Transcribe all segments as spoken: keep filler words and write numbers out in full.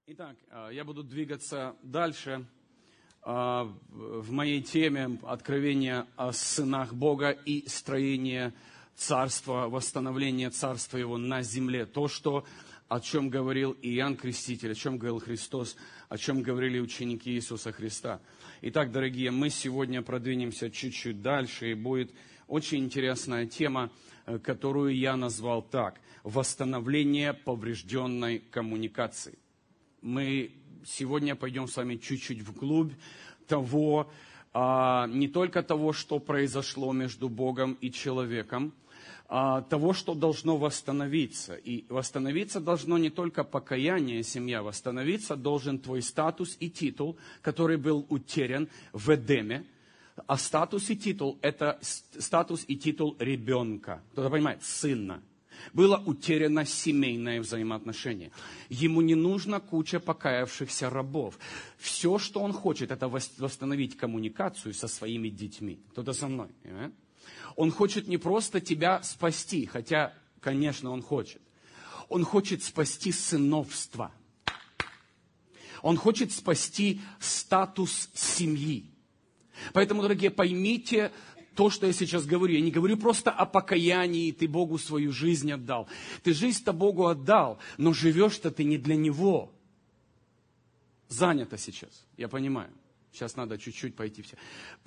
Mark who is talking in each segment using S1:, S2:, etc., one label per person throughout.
S1: Итак, я буду двигаться дальше в моей теме откровения о сынах Бога и строение царства, восстановление царства Его на земле. То, что, о чем говорил Иоанн Креститель, о чем говорил Христос, о чем говорили ученики Иисуса Христа. Итак, дорогие, мы сегодня продвинемся чуть-чуть дальше, и будет очень интересная тема, которую я назвал так: восстановление поврежденной коммуникации. Мы сегодня пойдем с вами чуть-чуть вглубь того, а, не только того, что произошло между Богом и человеком, а того, что должно восстановиться. И восстановиться должно не только покаяние, семья, восстановиться должен твой статус и титул, который был утерян в Эдеме. А статус и титул – это статус и титул ребенка. Кто-то понимает? Сына. Было утеряно семейное взаимоотношение. Ему не нужна куча покаявшихся рабов. Все, что он хочет, это восстановить коммуникацию со своими детьми. Кто-то со мной. Понимаете? Он хочет не просто тебя спасти, хотя, конечно, он хочет. Он хочет спасти сыновство. Он хочет спасти статус семьи. Поэтому, дорогие, поймите то, что я сейчас говорю. Я не говорю просто о покаянии, ты Богу свою жизнь отдал. Ты жизнь-то Богу отдал, но живешь-то ты не для Него. Занято сейчас, я понимаю. Сейчас надо чуть-чуть пойти все.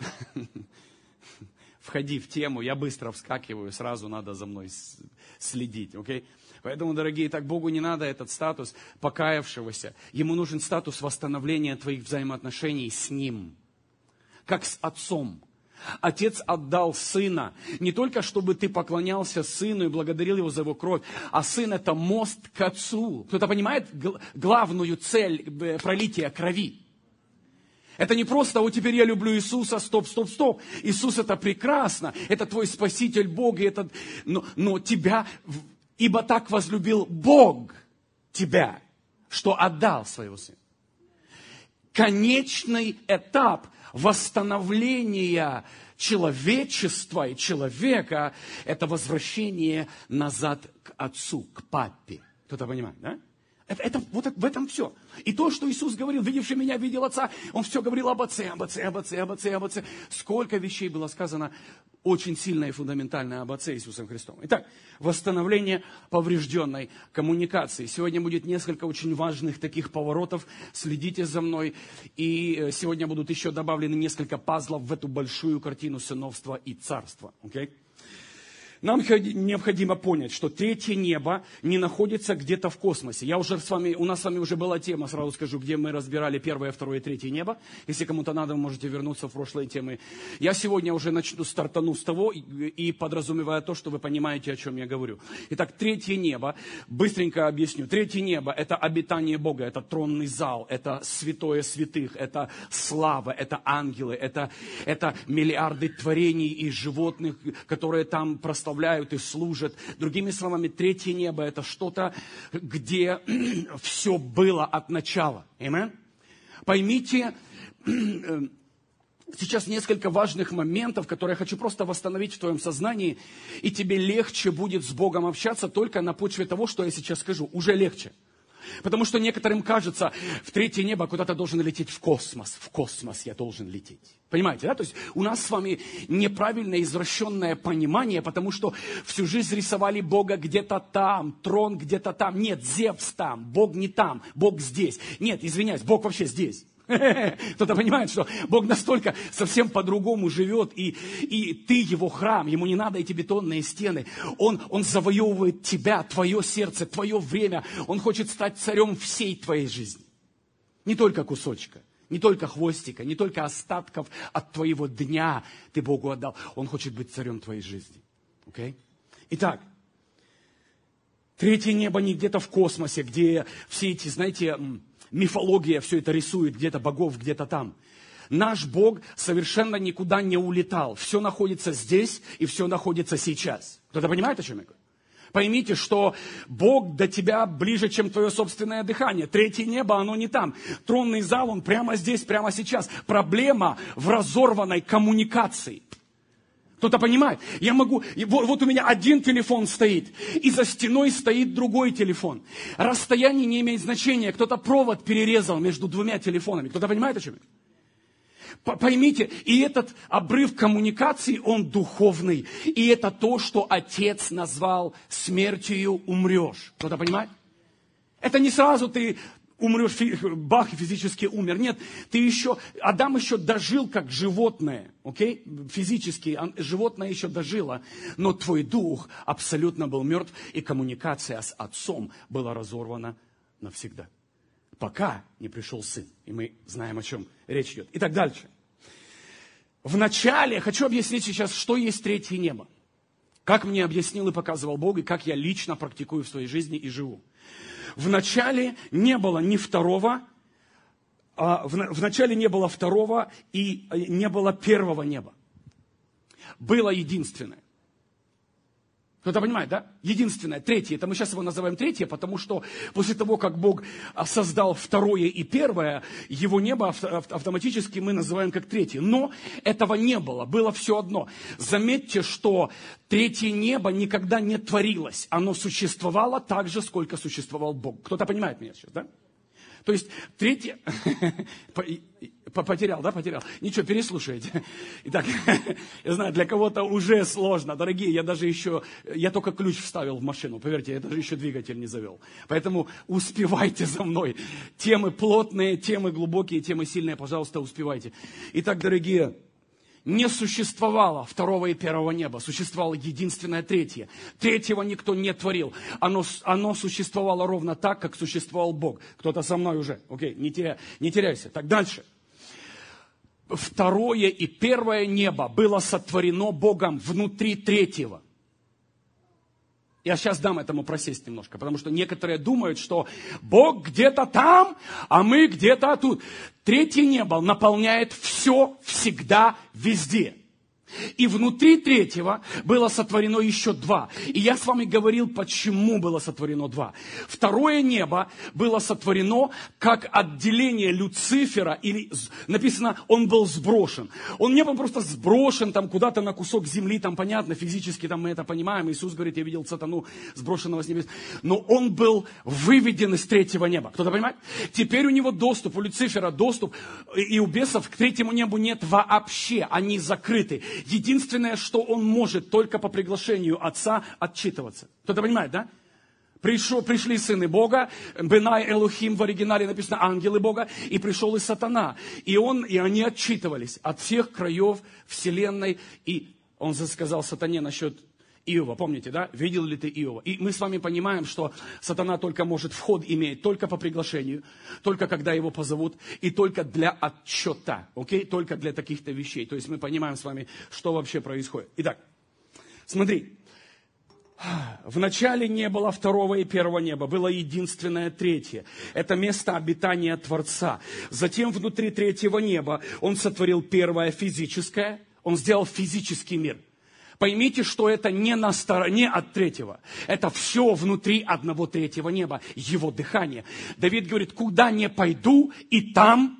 S1: Входи в тему, я быстро вскакиваю, сразу надо за мной следить, окей? Поэтому, дорогие, так Богу не надо этот статус покаявшегося. Ему нужен статус восстановления твоих взаимоотношений с Ним, как с Отцом. Отец отдал Сына не только, чтобы ты поклонялся Сыну и благодарил Его за Его кровь, а Сын – это мост к Отцу. Кто-то понимает главную цель пролития крови? Это не просто: «О, теперь я люблю Иисуса, стоп, стоп, стоп». Иисус – это прекрасно, это твой Спаситель Бог, и это... но, но тебя, ибо так возлюбил Бог тебя, что отдал Своего Сына. Конечный этап восстановления человечества и человека – это возвращение назад к Отцу, к Папе. Кто-то понимает, да? Это, это, вот в этом все. И то, что Иисус говорил: «Видевший меня, видел Отца», Он все говорил об Отце, об Отце, об Отце, об Отце, об Отце. Сколько вещей было сказано очень сильно и фундаментально об Отце Иисусом Христом. Итак, восстановление поврежденной коммуникации. Сегодня будет несколько очень важных таких поворотов. Следите за мной. И сегодня будут еще добавлены несколько пазлов в эту большую картину сыновства и царства. Okay? Нам необходимо понять, что третье небо не находится где-то в космосе. Я уже с вами, у нас с вами уже была тема, сразу скажу, где мы разбирали первое, второе, третье небо. Если кому-то надо, вы можете вернуться в прошлые темы. Я сегодня уже начну, стартану с того и, и подразумевая то, что вы понимаете, о чем я говорю. Итак, третье небо, быстренько объясню. Третье небо – это обитание Бога, это тронный зал, это святое святых, это слава, это ангелы, это, это миллиарды творений и животных, которые там прославляют и служат. Другими словами, третье небо – это что-то, где все было от начала. Аминь? Поймите, сейчас несколько важных моментов, которые я хочу просто восстановить в твоем сознании, и тебе легче будет с Богом общаться только на почве того, что я сейчас скажу. Уже легче. Потому что некоторым кажется, в третье небо куда-то должен лететь в космос. В космос я должен лететь. Понимаете, да? То есть у нас с вами неправильное, извращенное понимание, потому что всю жизнь рисовали Бога где-то там, трон где-то там. Нет, Зевс там, Бог не там, Бог здесь. Нет, извиняюсь, Бог вообще здесь. Кто-то понимает, что Бог настолько совсем по-другому живет, и, и ты Его храм, Ему не надо эти бетонные стены. Он, он завоевывает тебя, твое сердце, твое время. Он хочет стать царем всей твоей жизни. Не только кусочка, не только хвостика, не только остатков от твоего дня ты Богу отдал. Он хочет быть царем твоей жизни. Okay? Итак, третье небо не где-то в космосе, где все эти, знаете, мифология все это рисует, где-то богов, где-то там. Наш Бог совершенно никуда не улетал. Все находится здесь, и все находится сейчас. Кто-то понимает, о чем я говорю? Поймите, что Бог до тебя ближе, чем твое собственное дыхание. Третье небо, оно не там. Тронный зал, он прямо здесь, прямо сейчас. Проблема в разорванной коммуникации. Кто-то понимает? Я могу, вот, вот у меня один телефон стоит, и за стеной стоит другой телефон. Расстояние не имеет значения. Кто-то провод перерезал между двумя телефонами. Кто-то понимает, о чем я? Поймите, и этот обрыв коммуникации, он духовный. И это то, что Отец назвал смертью умрешь. Кто-то понимает? Это не сразу ты умрешь, бах, и физически умер. Нет, ты еще, Адам еще дожил как животное, окей? Физически животное еще дожило, но твой дух абсолютно был мертв, и коммуникация с Отцом была разорвана навсегда. Пока не пришел Сын, и мы знаем, о чем речь идет. И так дальше. Вначале, хочу объяснить сейчас, что есть третье небо. Как мне объяснил и показывал Бог, и как я лично практикую в своей жизни и живу. Вначале не было ни второго, а, вначале не было второго и не было первого неба. Было единственное. Кто-то понимает, да? Единственное, третье. Это мы сейчас его называем третье, потому что после того, как Бог создал второе и первое, его небо автоматически мы называем как третье. Но этого не было, было все одно. Заметьте, что третье небо никогда не творилось. Оно существовало так же, сколько существовал Бог. Кто-то понимает меня сейчас, да? То есть третье... Потерял, да, потерял? Ничего, переслушайте. Итак, я знаю, для кого-то уже сложно. Дорогие, я даже еще, я только ключ вставил в машину, поверьте, я даже еще двигатель не завел. Поэтому успевайте за мной. Темы плотные, темы глубокие, темы сильные, пожалуйста, успевайте. Итак, дорогие, не существовало второго и первого неба, существовало единственное третье. Третьего никто не творил. Оно, оно существовало ровно так, как существовал Бог. Кто-то со мной уже, окей, не, теря, не теряйся. Так, дальше. Второе и первое небо было сотворено Богом внутри третьего. Я сейчас дам этому просесть немножко, потому что некоторые думают, что Бог где-то там, а мы где-то тут. Третье небо наполняет все, всегда, везде. И внутри третьего было сотворено еще два. И я с вами говорил, почему было сотворено два. Второе небо было сотворено как отделение Люцифера, или написано, он был сброшен. Он не был просто сброшен там куда-то на кусок земли, там понятно, физически там мы это понимаем. Иисус говорит, я видел сатану, сброшенного с небес. Но он был выведен из третьего неба. Кто-то понимает? Теперь у него доступ, у Люцифера доступ, и у бесов к третьему небу нет вообще, они закрыты. Единственное, что он может, только по приглашению Отца отчитываться. Кто-то понимает, да? Пришел, пришли сыны Бога, Бенай Элохим в оригинале написано ангелы Бога, и пришел и сатана. И, он, и они отчитывались от всех краев вселенной. И он сказал сатане насчет Иова, помните, да? Видел ли ты Иова? И мы с вами понимаем, что сатана только может вход иметь только по приглашению, только когда его позовут, и только для отчета, окей? Только для таких-то вещей. То есть мы понимаем с вами, что вообще происходит. Итак, смотри. Вначале не было второго и первого неба, было единственное третье. Это место обитания Творца. Затем внутри третьего неба он сотворил первое физическое, он сделал физический мир. Поймите, что это не на стороне от третьего. Это все внутри одного третьего неба, его дыхание. Давид говорит, куда не пойду, и там...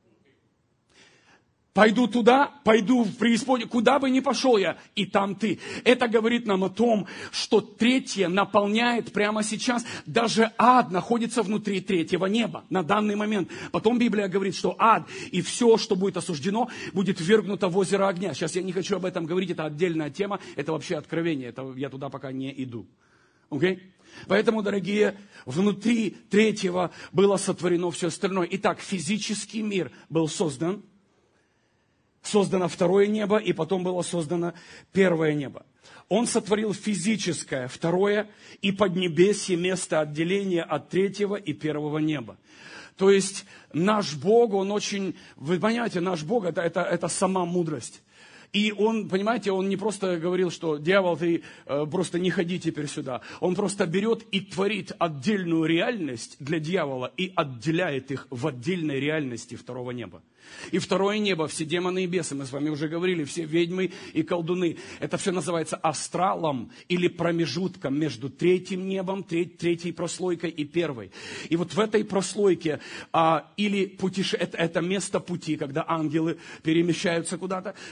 S1: Пойду туда, пойду в преисподнюю, куда бы ни пошел я, и там ты. Это говорит нам о том, что третье наполняет прямо сейчас. Даже ад находится внутри третьего неба на данный момент. Потом Библия говорит, что ад и все, что будет осуждено, будет ввергнуто в озеро огня. Сейчас я не хочу об этом говорить, это отдельная тема, это вообще откровение, это я туда пока не иду. Okay? Поэтому, дорогие, внутри третьего было сотворено все остальное. Итак, физический мир был создан. Создано второе небо, и потом было создано первое небо. Он сотворил физическое, второе, и поднебесье, место отделения от третьего и первого неба. То есть наш Бог, Он очень, вы понимаете, наш Бог это, это, это сама мудрость. И он, понимаете, он не просто говорил, что дьявол, ты э, просто не ходи теперь сюда. Он просто берет и творит отдельную реальность для дьявола и отделяет их в отдельной реальности второго неба. И второе небо, все демоны и бесы, мы с вами уже говорили, все ведьмы и колдуны. Это все называется астралом или промежутком между третьим небом, треть, третьей прослойкой и первой. И вот в этой прослойке, а, или путеше... это, это место пути, когда ангелы перемещаются куда-то, также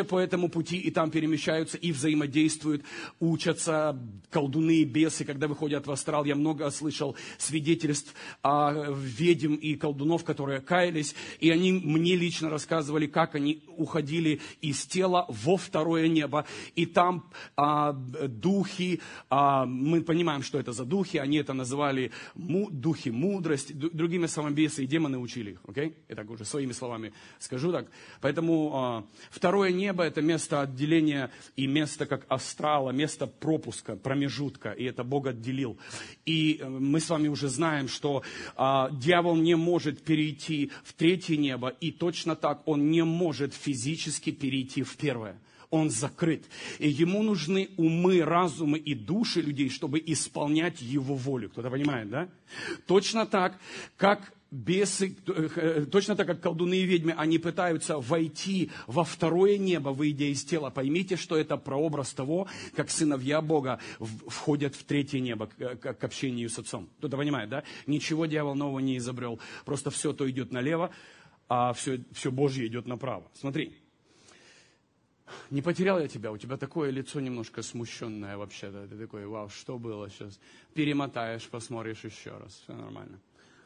S1: по этому пути, и там перемещаются, и взаимодействуют, учатся колдуны и бесы, когда выходят в астрал. Я много слышал свидетельств о ведьм и колдунов, которые каялись, и они мне лично рассказывали, как они уходили из тела во второе небо, и там а, духи, а, мы понимаем, что это за духи, они это называли му, духи мудрости, другими словами, бесы и демоны учили их, окей? Okay? Я так уже своими словами скажу так. Поэтому а, второе небо — это место отделения и место как астрала, место пропуска, промежутка, и это Бог отделил. И мы с вами уже знаем, что а, дьявол не может перейти в третье небо, и точно так он не может физически перейти в первое. Он закрыт. И ему нужны умы, разумы и души людей, чтобы исполнять его волю. Кто-то понимает, да? Точно так, как бесы, точно так, как колдуны и ведьмы, они пытаются войти во второе небо, выйдя из тела. Поймите, что это прообраз того, как сыновья Бога входят в третье небо к общению с Отцом. Кто-то понимает, да? Ничего дьявол нового не изобрел. Просто все то идет налево, а все, все Божье идет направо. Смотри. Не потерял я тебя, у тебя такое лицо немножко смущенное вообще-то. Ты такой, вау, что было сейчас? Перемотаешь, посмотришь еще раз, все нормально.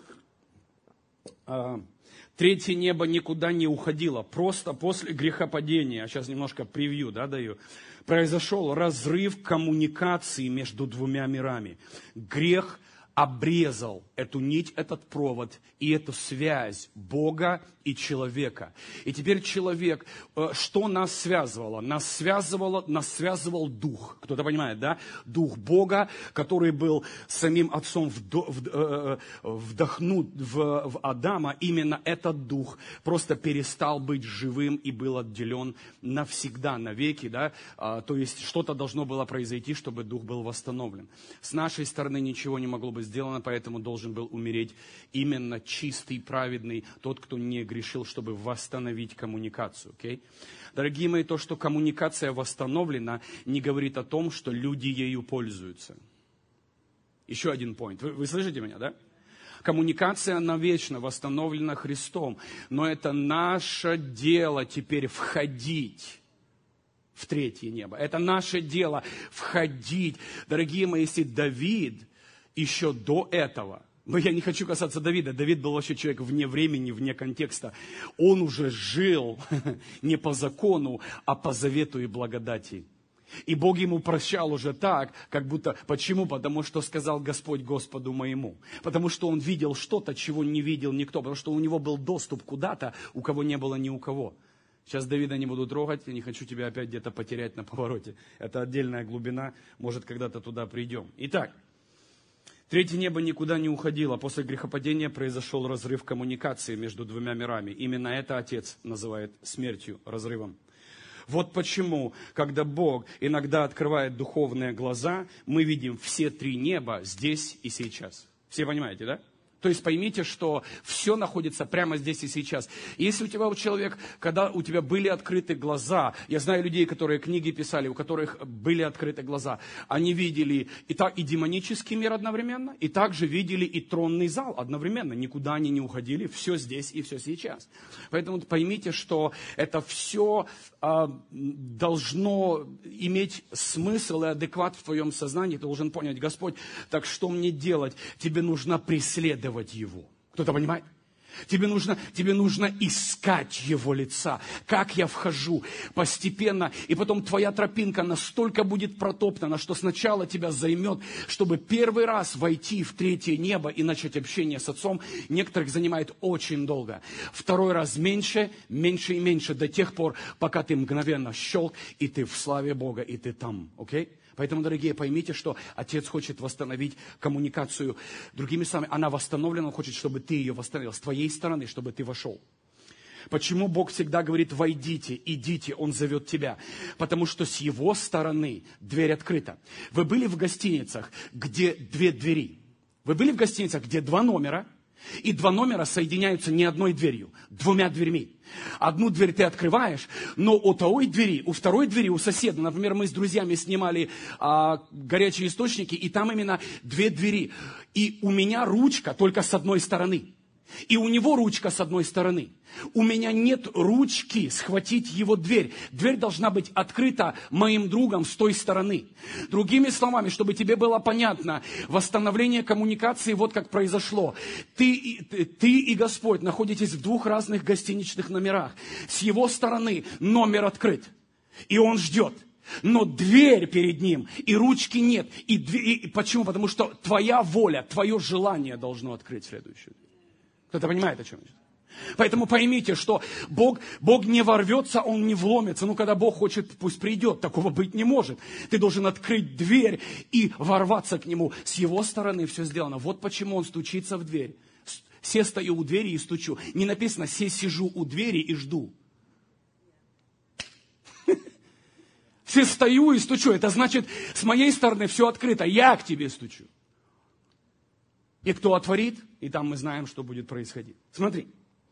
S1: А, третье небо никуда не уходило, просто после грехопадения, сейчас немножко превью, да, даю, произошел разрыв коммуникации между двумя мирами. Грех обрезал эту нить, этот провод и эту связь Бога и человека. И теперь человек, что нас связывало? Нас связывало, нас связывал Дух. Кто-то понимает, да? Дух Бога, который был самим Отцом вдохнут в, в Адама. Именно этот Дух просто перестал быть живым и был отделен навсегда, навеки, да? То есть что-то должно было произойти, чтобы Дух был восстановлен. С нашей стороны ничего не могло быть сделано, поэтому должен был умереть именно чистый, праведный, тот, кто не грешил, чтобы восстановить коммуникацию. Okay? Дорогие мои, то, что коммуникация восстановлена, не говорит о том, что люди ею пользуются. Еще один point. Вы, вы слышите меня, да? Коммуникация навечно восстановлена Христом, но это наше дело теперь входить в третье небо. Это наше дело входить. Дорогие мои, если Давид еще до этого, но я не хочу касаться Давида. Давид был вообще человек вне времени, вне контекста. Он уже жил не по закону, а по завету и благодати. И Бог ему прощал уже так, как будто... Почему? Потому что сказал Господь Господу моему. Потому что он видел что-то, чего не видел никто. Потому что у него был доступ куда-то, у кого не было ни у кого. Сейчас Давида не буду трогать, я не хочу тебя опять где-то потерять на повороте. Это отдельная глубина, может, когда-то туда придем. Итак. Третье небо никуда не уходило. После грехопадения произошел разрыв коммуникации между двумя мирами. Именно это Отец называет смертью, разрывом. Вот почему, когда Бог иногда открывает духовные глаза, мы видим все три неба здесь и сейчас. Все понимаете, да? То есть поймите, что все находится прямо здесь и сейчас. Если у тебя у человека, когда у тебя были открыты глаза, я знаю людей, которые книги писали, у которых были открыты глаза, они видели и, так, и демонический мир одновременно, и также видели и тронный зал одновременно. Никуда они не уходили, все здесь и все сейчас. Поэтому поймите, что это все а, должно иметь смысл и адекват в твоем сознании. Ты должен понять, Господь, так что мне делать? Тебе нужно преследовать его. Кто-то понимает? Тебе нужно, тебе нужно искать его лица. Как я вхожу постепенно, и потом твоя тропинка настолько будет протоптана, что сначала тебя займет, чтобы первый раз войти в третье небо и начать общение с Отцом. Некоторых занимает очень долго. Второй раз меньше, меньше и меньше, до тех пор, пока ты мгновенно щелк, и ты в славе Бога, и ты там. Окей? Okay? Поэтому, дорогие, поймите, что Отец хочет восстановить коммуникацию. Другими словами, она восстановлена, Он хочет, чтобы ты ее восстановил с твоей стороны, чтобы ты вошел. Почему Бог всегда говорит, войдите, идите, Он зовет тебя? Потому что с Его стороны дверь открыта. Вы были в гостиницах, где две двери? Вы были в гостиницах, где два номера? И два номера соединяются не одной дверью, двумя дверьми. Одну дверь ты открываешь, но у той двери, у второй двери, у соседа, например, мы с друзьями снимали а, горячие источники, и там именно две двери. И у меня ручка только с одной стороны. И у него ручка с одной стороны. У меня нет ручки схватить его дверь. Дверь должна быть открыта моим другом с той стороны. Другими словами, чтобы тебе было понятно, восстановление коммуникации вот как произошло. Ты, ты, ты и Господь находитесь в двух разных гостиничных номерах. С его стороны номер открыт, и он ждет. Но дверь перед ним, и ручки нет. И дверь, и почему? Потому что твоя воля, твое желание должно открыть следующую. Кто-то понимает, о чем я? Поэтому поймите, что Бог, Бог не ворвется, Он не вломится. Ну, когда Бог хочет, пусть придет. Такого быть не может. Ты должен открыть дверь и ворваться к Нему. С Его стороны все сделано. Вот почему Он стучится в дверь. Се стою у двери и стучу. Не написано, се сижу у двери и жду. Се стою и стучу. Это значит, с моей стороны все открыто. Я к тебе стучу. И кто отворит, и там мы знаем, что будет происходить. Смотри.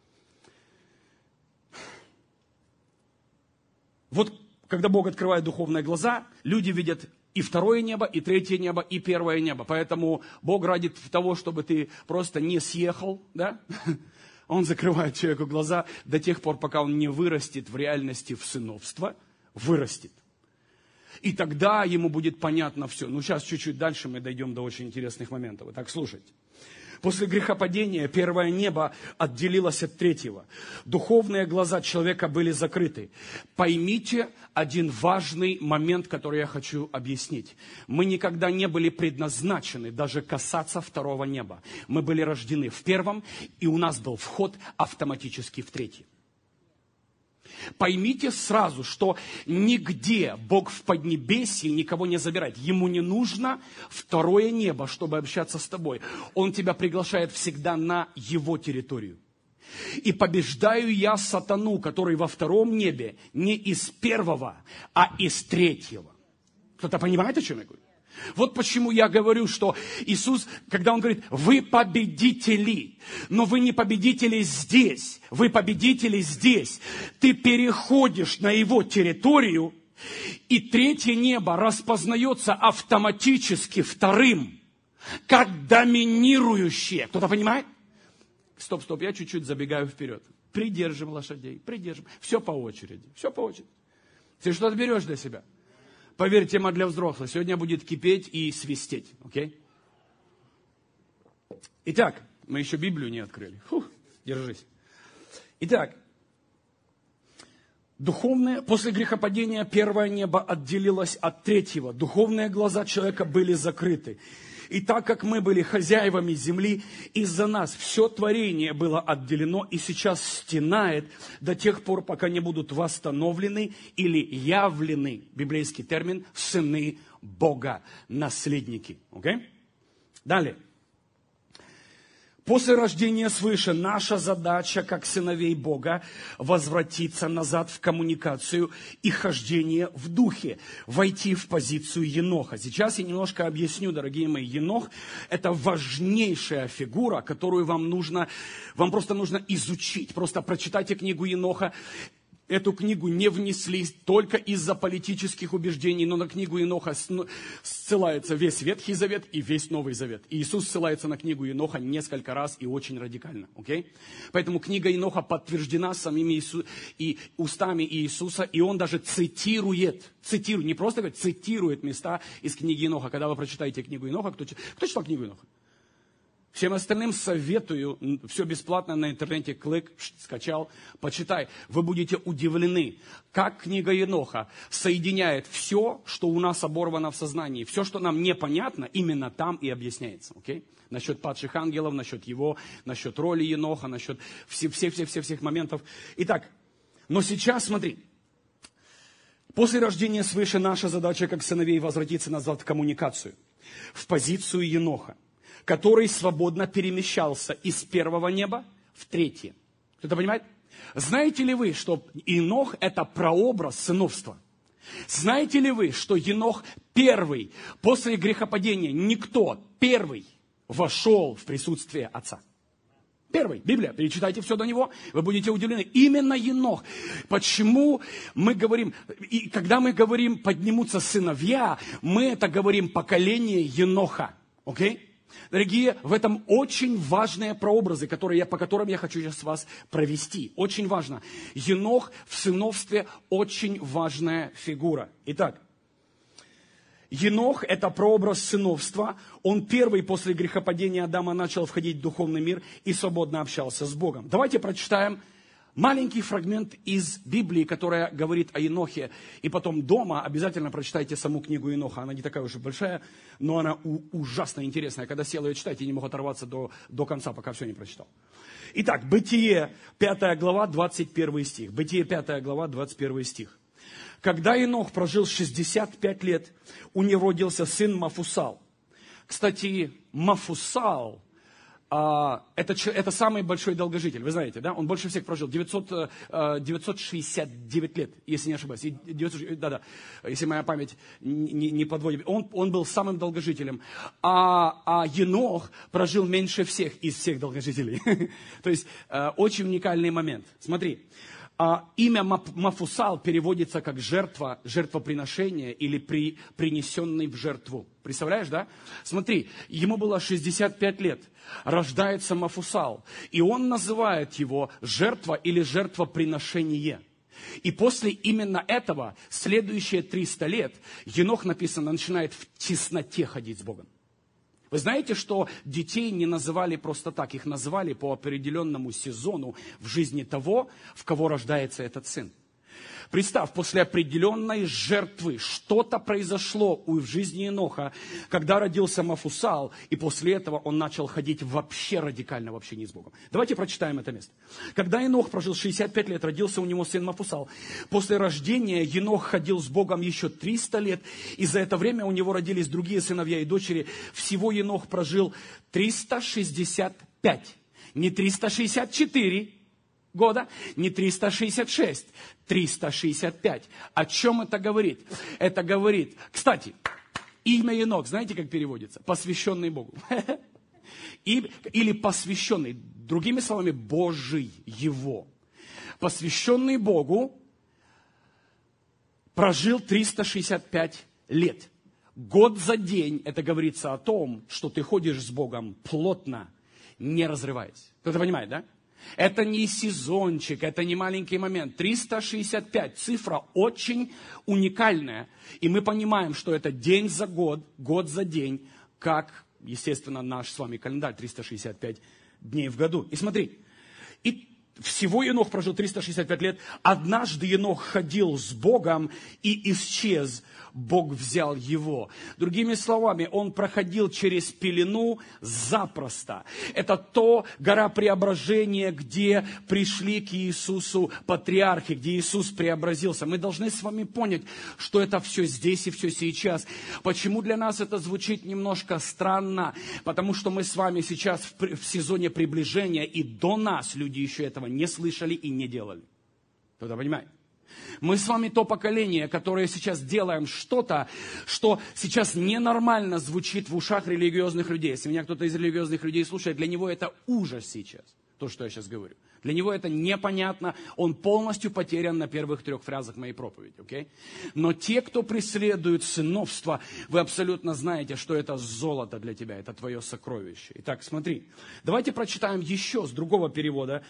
S1: Вот когда Бог открывает духовные глаза, люди видят и второе небо, и третье небо, и первое небо. Поэтому Бог ради того, чтобы ты просто не съехал, да? Он закрывает человеку глаза до тех пор, пока он не вырастет в реальности в сыновство, вырастет. И тогда ему будет понятно все. Ну, сейчас чуть-чуть дальше мы дойдем до очень интересных моментов. Итак, слушайте. После грехопадения первое небо отделилось от третьего. Духовные глаза человека были закрыты. Поймите один важный момент, который я хочу объяснить. Мы никогда не были предназначены даже касаться второго неба. Мы были рождены в первом, и у нас был вход автоматически в третий. Поймите сразу, что нигде Бог в Поднебесье никого не забирает. Ему не нужно второе небо, чтобы общаться с тобой. Он тебя приглашает всегда на его территорию. И побеждаю я сатану, который во втором небе не из первого, а из третьего. Кто-то понимает, о чем я говорю? Вот почему я говорю, что Иисус, когда Он говорит, вы победители, но вы не победители здесь, вы победители здесь. Ты переходишь на Его территорию, и третье небо распознается автоматически вторым, как доминирующее. Кто-то понимает? Стоп, стоп, я чуть-чуть забегаю вперед. Придержим лошадей, придержим. Все по очереди, все по очереди. Ты что-то берешь для себя. Поверь, тема для взрослых. Сегодня будет кипеть и свистеть. Окей? Итак, мы еще Библию не открыли. Фух, держись. Итак, духовное, после грехопадения первое небо отделилось от третьего. Духовные глаза человека были закрыты. И так как мы были хозяевами земли, из-за нас все творение было отделено и сейчас стенает до тех пор, пока не будут восстановлены или явлены, библейский термин, сыны Бога, наследники. Okay? Далее. После рождения свыше наша задача, как сыновей Бога, возвратиться назад в коммуникацию и хождение в духе, войти в позицию Еноха. Сейчас я немножко объясню, дорогие мои. Енох – это важнейшая фигура, которую вам нужно, вам просто нужно изучить. Просто прочитайте книгу Еноха. Эту книгу не внесли только из-за политических убеждений, но на книгу Еноха ссылается весь Ветхий Завет и весь Новый Завет. И Иисус ссылается на книгу Еноха несколько раз и очень радикально. Okay? Поэтому книга Еноха подтверждена самими Иису... и устами Иисуса, и он даже цитирует, цитирует, не просто говорит, цитирует места из книги Еноха. Когда вы прочитаете книгу Еноха, кто, кто читал книгу Еноха? Всем остальным советую, все бесплатно на интернете, клик, скачал, почитай. Вы будете удивлены, как книга Еноха соединяет все, что у нас оборвано в сознании. Все, что нам непонятно, именно там и объясняется. Okay? Насчет падших ангелов, насчет его, насчет роли Еноха, насчет всех-всех-всех моментов. Итак, но сейчас смотри. После рождения свыше наша задача, как сыновей, возвратиться назад в коммуникацию, в позицию Еноха, который свободно перемещался из первого неба в третье. Кто-то понимает? Знаете ли вы, что Енох – это прообраз сыновства? Знаете ли вы, что Енох первый, после грехопадения, никто, первый, вошел в присутствие Отца? Первый. Библия. Перечитайте все до него, вы будете удивлены. Именно Енох. Почему мы говорим, и когда мы говорим «поднимутся сыновья», мы это говорим поколение Еноха. Окей? Дорогие, в этом очень важные прообразы, которые я, по которым я хочу сейчас вас провести. Очень важно. Енох в сыновстве очень важная фигура. Итак, Енох – это прообраз сыновства. Он первый после грехопадения Адама начал входить в духовный мир и свободно общался с Богом. Давайте прочитаем маленький фрагмент из Библии, которая говорит о Енохе. И потом дома обязательно прочитайте саму книгу Еноха. Она не такая уж и большая, но она у- ужасно интересная. Когда сел ее читать, я не мог оторваться до, до конца, пока все не прочитал. Итак, Бытие, пятая глава, двадцать первый стих. Бытие, пятая глава, двадцать первый стих. Когда Енох прожил шестьдесят пять лет, у него родился сын Мафусал. Кстати, Мафусал а, это, это самый большой долгожитель, вы знаете, да? Он больше всех прожил, девятьсот, девятьсот шестьдесят девять лет, если не ошибаюсь. девятьсот, да, да, если моя память не, не подводит. Он, он был самым долгожителем. А, а Енох прожил меньше всех из всех долгожителей. То есть очень уникальный момент. Смотри. А имя Мафусал переводится как жертва, жертвоприношение или при, принесенный в жертву. Представляешь, да? Смотри, ему было шестьдесят пять лет. Рождается Мафусал. И он называет его жертва или жертвоприношение. И после именно этого, следующие триста лет, Енох, написано, начинает в тесноте ходить с Богом. Вы знаете, что детей не называли просто так, их называли по определенному сезону в жизни того, в кого рождается этот сын. Представь, после определенной жертвы что-то произошло в жизни Еноха, когда родился Мафусал, и после этого он начал ходить вообще радикально в общении с Богом. Давайте прочитаем это место. Когда Енох прожил шестьдесят пять лет, родился у него сын Мафусал. После рождения Енох ходил с Богом еще триста лет, и за это время у него родились другие сыновья и дочери. Всего Енох прожил триста шестьдесят пять, не триста шестьдесят четыре года, не триста шестьдесят шесть, триста шестьдесят пять. О чем это говорит? Это говорит, кстати, имя Енох, знаете, как переводится? Посвященный Богу. Или посвященный, другими словами, Божий его. Посвященный Богу прожил триста шестьдесят пять лет. Год за день, это говорится о том, что ты ходишь с Богом плотно, не разрываясь. Кто-то понимает, да? Это не сезончик, это не маленький момент. триста шестьдесят пять, цифра очень уникальная. И мы понимаем, что это день за год, год за день, как, естественно, наш с вами календарь, триста шестьдесят пять дней в году. И смотри, и всего Енох прожил триста шестьдесят пять лет. Однажды Енох ходил с Богом и исчез. Бог взял его. Другими словами, он проходил через пелену запросто. Это то гора преображения, где пришли к Иисусу патриархи, где Иисус преобразился. Мы должны с вами понять, что это все здесь и все сейчас. Почему для нас это звучит немножко странно? Потому что мы с вами сейчас в, в сезоне приближения, и до нас люди еще этого не слышали и не делали. Кто-то понимает? Мы с вами то поколение, которое сейчас делаем что-то, что сейчас ненормально звучит в ушах религиозных людей. Если меня кто-то из религиозных людей слушает, для него это ужас сейчас, то, что я сейчас говорю. Для него это непонятно, он полностью потерян на первых трех фразах моей проповеди. Okay? Но те, кто преследует сыновство, вы абсолютно знаете, что это золото для тебя, это твое сокровище. Итак, смотри, давайте прочитаем еще с другого перевода.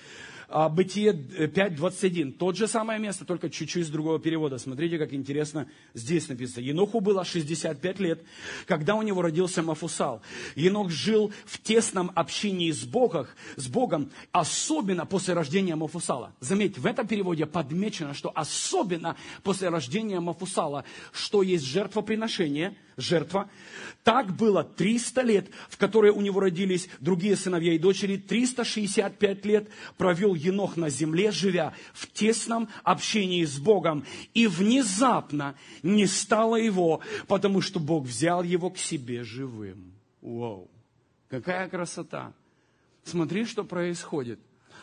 S1: Бытие пять двадцать один. Тот же самое место, только чуть-чуть с другого перевода. Смотрите, как интересно здесь написано. Еноху было шестьдесят пять лет, когда у него родился Мафусал. Енох жил в тесном общении с Богом, с Богом, особенно после рождения Мафусала. Заметьте, в этом переводе подмечено, что особенно после рождения Мафусала, что есть жертвоприношение, жертва. Так было триста лет, в которые у него родились другие сыновья и дочери. триста шестьдесят пять лет провел Енох на земле, живя в тесном общении с Богом. И внезапно не стало его, потому что Бог взял его к себе живым. Вау! Какая красота! Смотри, что происходит.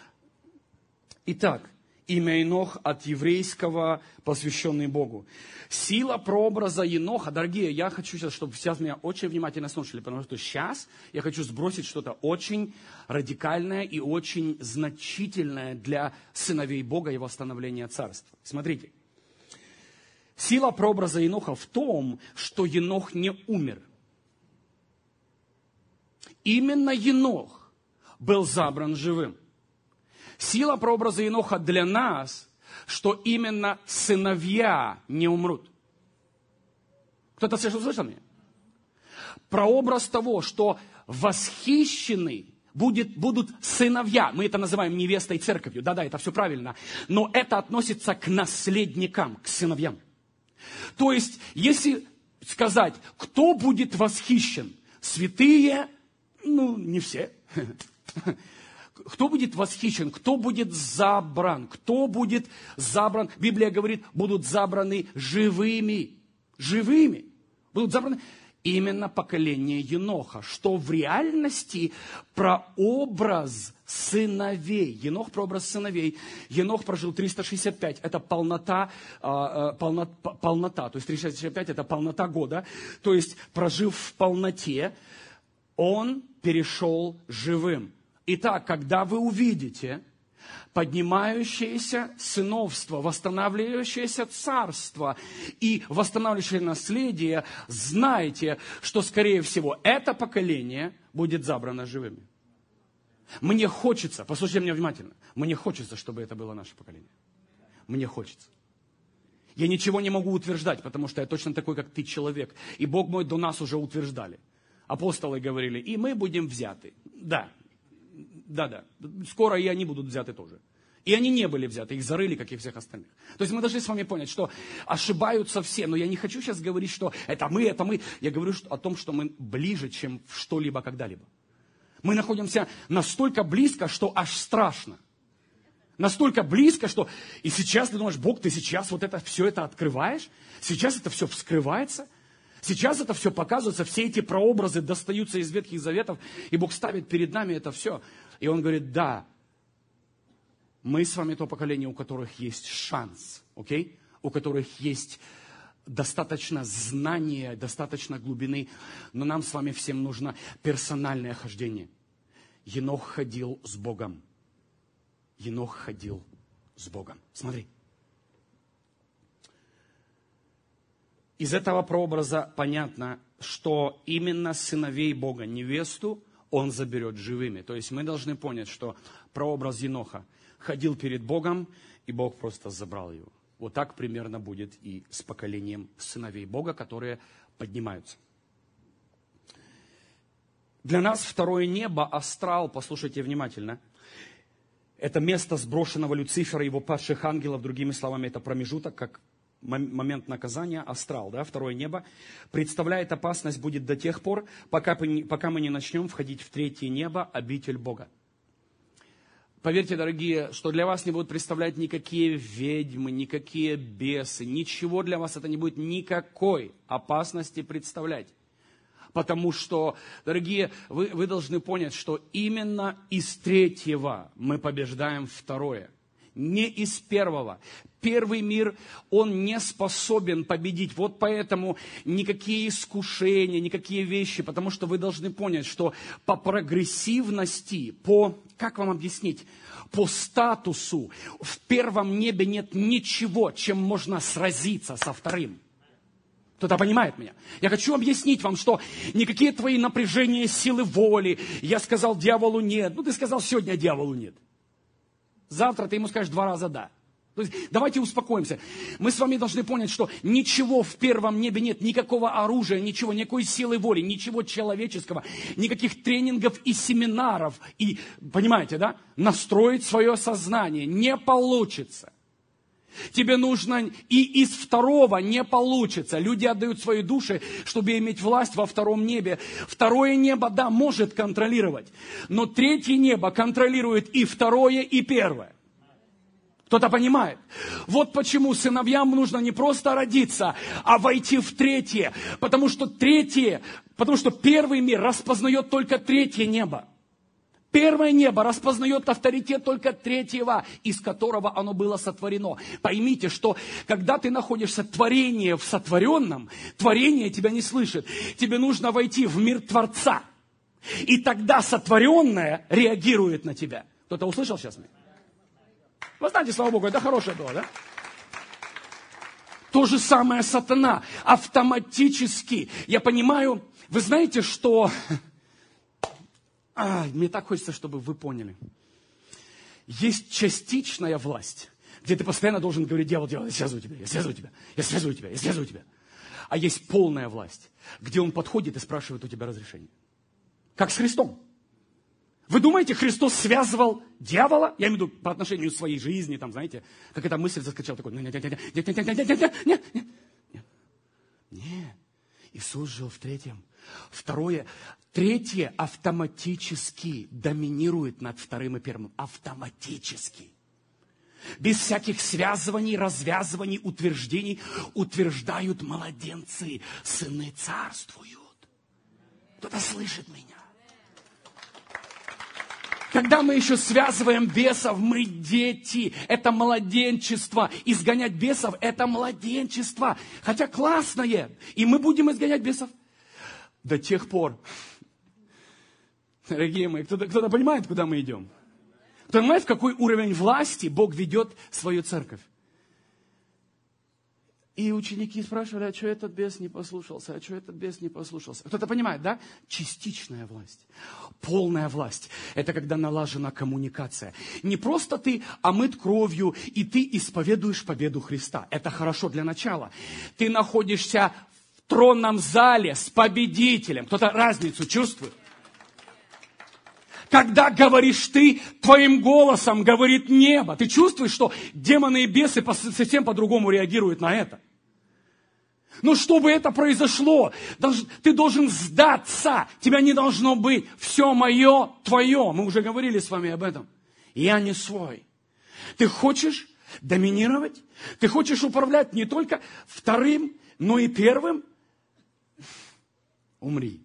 S1: Итак, имя Енох от еврейского посвященный Богу. Сила прообраза Еноха, дорогие, я хочу сейчас, чтобы сейчас меня очень внимательно слушали, потому что сейчас я хочу сбросить что-то очень радикальное и очень значительное для сыновей Бога и восстановления царства. Смотрите, сила прообраза Еноха в том, что Енох не умер. именно Енох был забран живым. Сила прообраза Еноха для нас, что именно сыновья не умрут. Кто-то слышал меня? Прообраз того, что восхищены будет, будут сыновья. Мы это называем невестой церковью. Да-да, это все правильно. Но это относится к наследникам, к сыновьям. То есть, если сказать, кто будет восхищен? Святые, ну, не все. Кто будет восхищен? Кто будет забран? Кто будет забран? Библия говорит, будут забраны живыми. Живыми. Будут забраны именно поколение Еноха, что в реальности прообраз сыновей. Енох прообраз сыновей. Енох прожил триста шестьдесят пять. Это полнота, полнота, полнота. То есть триста шестьдесят пять это полнота года. То есть прожив в полноте, он перешел живым. Итак, когда вы увидите поднимающееся сыновство, восстанавливающееся царство и восстанавливающее наследие, знайте, что, скорее всего, это поколение будет забрано живыми. Мне хочется, послушайте меня внимательно, мне хочется, чтобы это было наше поколение. Мне хочется. Я ничего не могу утверждать, потому что я точно такой, как ты, человек. И Бог мой до нас уже утверждали. Апостолы говорили, и мы будем взяты. Да. Да-да, скоро и они будут взяты тоже. И они не были взяты, их зарыли, как и всех остальных. То есть мы должны с вами понять, что ошибаются все. Но я не хочу сейчас говорить, что это мы, это мы. Я говорю о том, что мы ближе, чем что-либо когда-либо. Мы находимся настолько близко, что аж страшно. Настолько близко, что... И сейчас ты думаешь, Бог, ты сейчас вот это все это открываешь? Сейчас это все вскрывается? Сейчас это все показывается, все эти прообразы достаются из Ветхих Заветов, и Бог ставит перед нами это все. И Он говорит, да, мы с вами то поколение, у которых есть шанс, окей? У которых есть достаточно знания, достаточно глубины, но нам с вами всем нужно персональное хождение. Енох ходил с Богом. Енох ходил с Богом. Смотри. Из этого прообраза понятно, что именно сыновей Бога, невесту, Он заберет живыми. То есть мы должны понять, что прообраз Еноха ходил перед Богом, и Бог просто забрал его. Вот так примерно будет и с поколением сыновей Бога, которые поднимаются. Для нас второе небо, астрал, послушайте внимательно, это место сброшенного Люцифера и его падших ангелов, другими словами, это промежуток, как момент наказания, астрал, да, второе небо, представляет опасность будет до тех пор, пока, пока мы не начнем входить в третье небо, обитель Бога. Поверьте, дорогие, что для вас не будут представлять никакие ведьмы, никакие бесы, ничего для вас это не будет никакой опасности представлять. Потому что, дорогие, вы, вы должны понять, что именно из третьего мы побеждаем второе. Не из первого. Первый мир, он не способен победить. Вот поэтому никакие искушения, никакие вещи, потому что вы должны понять, что по прогрессивности, по, как вам объяснить, по статусу в первом небе нет ничего, чем можно сразиться со вторым. Кто-то понимает меня? Я хочу объяснить вам, что никакие твои напряжения силы воли, я сказал дьяволу нет, ну ты сказал сегодня дьяволу нет. Завтра ты ему скажешь два раза «да». То есть давайте успокоимся. Мы с вами должны понять, что ничего в первом небе нет, никакого оружия, ничего, никакой силы воли, ничего человеческого, никаких тренингов и семинаров. И, понимаете, да, настроить свое сознание не получится. Тебе нужно, и из второго не получится. Люди отдают свои души, чтобы иметь власть во втором небе. Второе небо, да, может контролировать. Но третье небо контролирует и второе, и первое. Кто-то понимает? Вот почему сыновьям нужно не просто родиться, а войти в третье. Потому что третье, потому что первый мир распознает только третье небо. Первое небо распознает авторитет только третьего, из которого оно было сотворено. Поймите, что когда ты находишься творение в сотворенном, творение тебя не слышит. Тебе нужно войти в мир Творца. И тогда сотворенное реагирует на тебя. Кто-то услышал сейчас меня? Вы знаете, слава Богу, это хорошее было, да? То же самое сатана. Автоматически. Я понимаю, вы знаете, что... А, мне так хочется, чтобы вы поняли. Есть частичная власть, где ты постоянно должен говорить: дьявол, дьявол, я связываю тебя, я связываю тебя, я связываю тебя, я связываю тебя. А есть полная власть, где он подходит и спрашивает у тебя разрешение. Как с Христом. Вы думаете, Христос связывал дьявола? Я имею в виду по отношению к своей жизни, там, знаете, как эта мысль заскочила, такой: нет, нет, нет, нет, нет, нет, нет, нет, нет, нет, нет. Нет. Иисус жил в третьем. Второе, третье автоматически доминирует над вторым и первым. Автоматически. Без всяких связываний, развязываний, утверждений утверждают младенцы. Сыны царствуют. Кто-то слышит меня? Когда мы еще связываем бесов, мы дети. Это младенчество. Изгонять бесов – это младенчество. Хотя классное. И мы будем изгонять бесов до тех пор. Дорогие мои, кто-то, кто-то понимает, куда мы идем? Кто понимает, в какой уровень власти Бог ведет свою церковь? И ученики спрашивали: а что этот бес не послушался? А что этот бес не послушался? Кто-то понимает, да? Частичная власть. Полная власть. Это когда налажена коммуникация. Не просто ты омыт кровью, и ты исповедуешь победу Христа. Это хорошо для начала. Ты находишься в тронном зале с победителем. Кто-то разницу чувствует? Когда говоришь ты, твоим голосом говорит небо. Ты чувствуешь, что демоны и бесы совсем по-другому реагируют на это. Но чтобы это произошло, ты должен сдаться. Тебя не должно быть. Все мое, твое. Мы уже говорили с вами об этом. Я не свой. Ты хочешь доминировать? Ты хочешь управлять не только вторым, но и первым? Умри.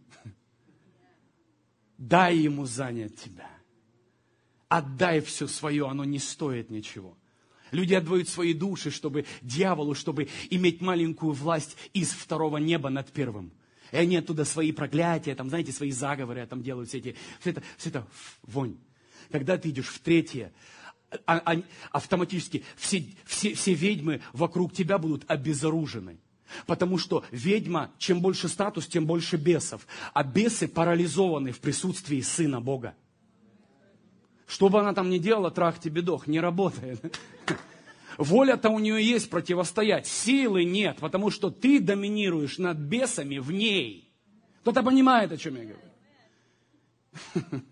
S1: Дай ему занять тебя. Отдай все свое, оно не стоит ничего. Люди отдают свои души, чтобы дьяволу, чтобы иметь маленькую власть из второго неба над первым. И они оттуда свои проклятия, там, знаете, свои заговоры там делают, все эти, все это, все это вонь. Когда ты идешь в третье, а, а, автоматически все, все, все ведьмы вокруг тебя будут обезоружены. Потому что ведьма, чем больше статус, тем больше бесов. А бесы парализованы в присутствии Сына Бога. Что бы она там ни делала, трах тебе дох, не работает. Воля-то у нее есть противостоять, силы нет, потому что ты доминируешь над бесами в ней. Кто-то понимает, о чем я говорю?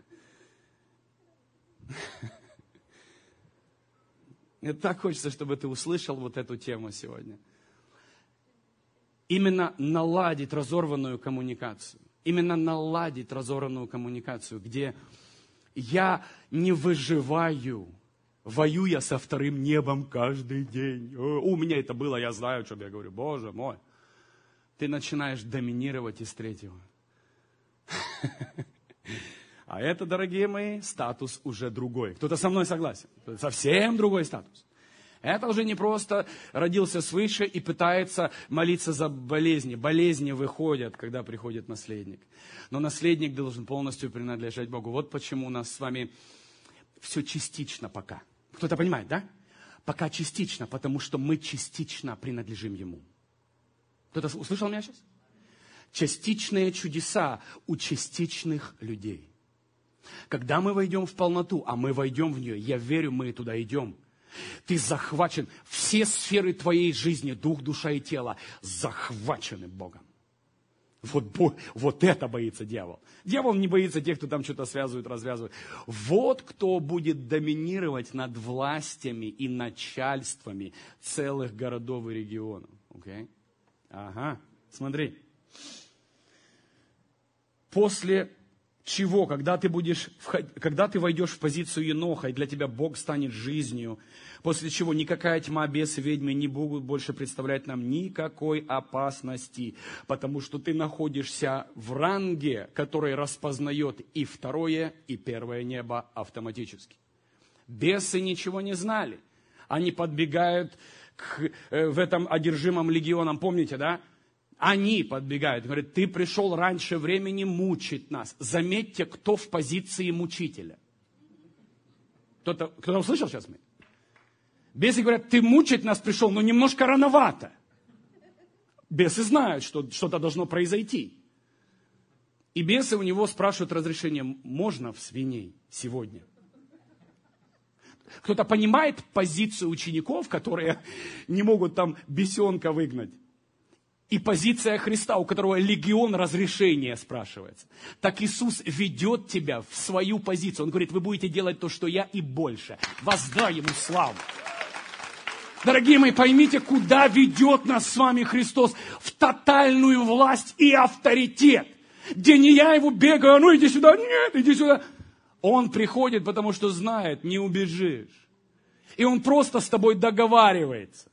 S1: Мне так хочется, чтобы ты услышал вот эту тему сегодня. Именно наладить разорванную коммуникацию. Именно наладить разорванную коммуникацию, где я не выживаю, воюя со вторым небом каждый день. О, у меня это было, я знаю, что я говорю. Боже мой. Ты начинаешь доминировать из третьего. А это, дорогие мои, статус уже другой. Кто-то со мной согласен? Совсем другой статус. Это уже не просто родился свыше и пытается молиться за болезни. Болезни выходят, когда приходит наследник. Но наследник должен полностью принадлежать Богу. Вот почему у нас с вами все частично пока. Кто-то понимает, да? Пока частично, потому что мы частично принадлежим Ему. Кто-то услышал меня сейчас? Частичные чудеса у частичных людей. Когда мы войдем в полноту, а мы войдем в нее, я верю, мы туда идем. Ты захвачен. Все сферы твоей жизни, дух, душа и тело, захвачены Богом. Вот, вот это боится дьявол. Дьявол не боится тех, кто там что-то связывает, развязывает. Вот кто будет доминировать над властями и начальствами целых городов и регионов. Okay? Ага, смотри. После чего, когда ты будешь, когда ты войдешь в позицию Еноха, и для тебя Бог станет жизнью, после чего никакая тьма, бесы, ведьмы не будут больше представлять нам никакой опасности, потому что ты находишься в ранге, который распознает и второе, и первое небо автоматически. Бесы ничего не знали. Они подбегают к, в этом одержимом легионам, помните, да? Они подбегают, говорят: ты пришел раньше времени мучить нас. Заметьте, кто в позиции мучителя. Кто-то, кто-то услышал сейчас меня? Бесы говорят: ты мучить нас пришел, но немножко рановато. Бесы знают, что что-то должно произойти. И бесы у него спрашивают разрешение, можно в свиней сегодня? Кто-то понимает позицию учеников, которые не могут там бесенка выгнать? И позиция Христа, у которого легион разрешения спрашивается. Так Иисус ведет тебя в свою позицию. Он говорит, вы будете делать то, что я, и больше. Воздай Ему славу. Дорогие мои, поймите, куда ведет нас с вами Христос. В тотальную власть и авторитет. Где не я его бегаю, ну иди сюда, нет, иди сюда. Он приходит, потому что знает, не убежишь. И он просто с тобой договаривается.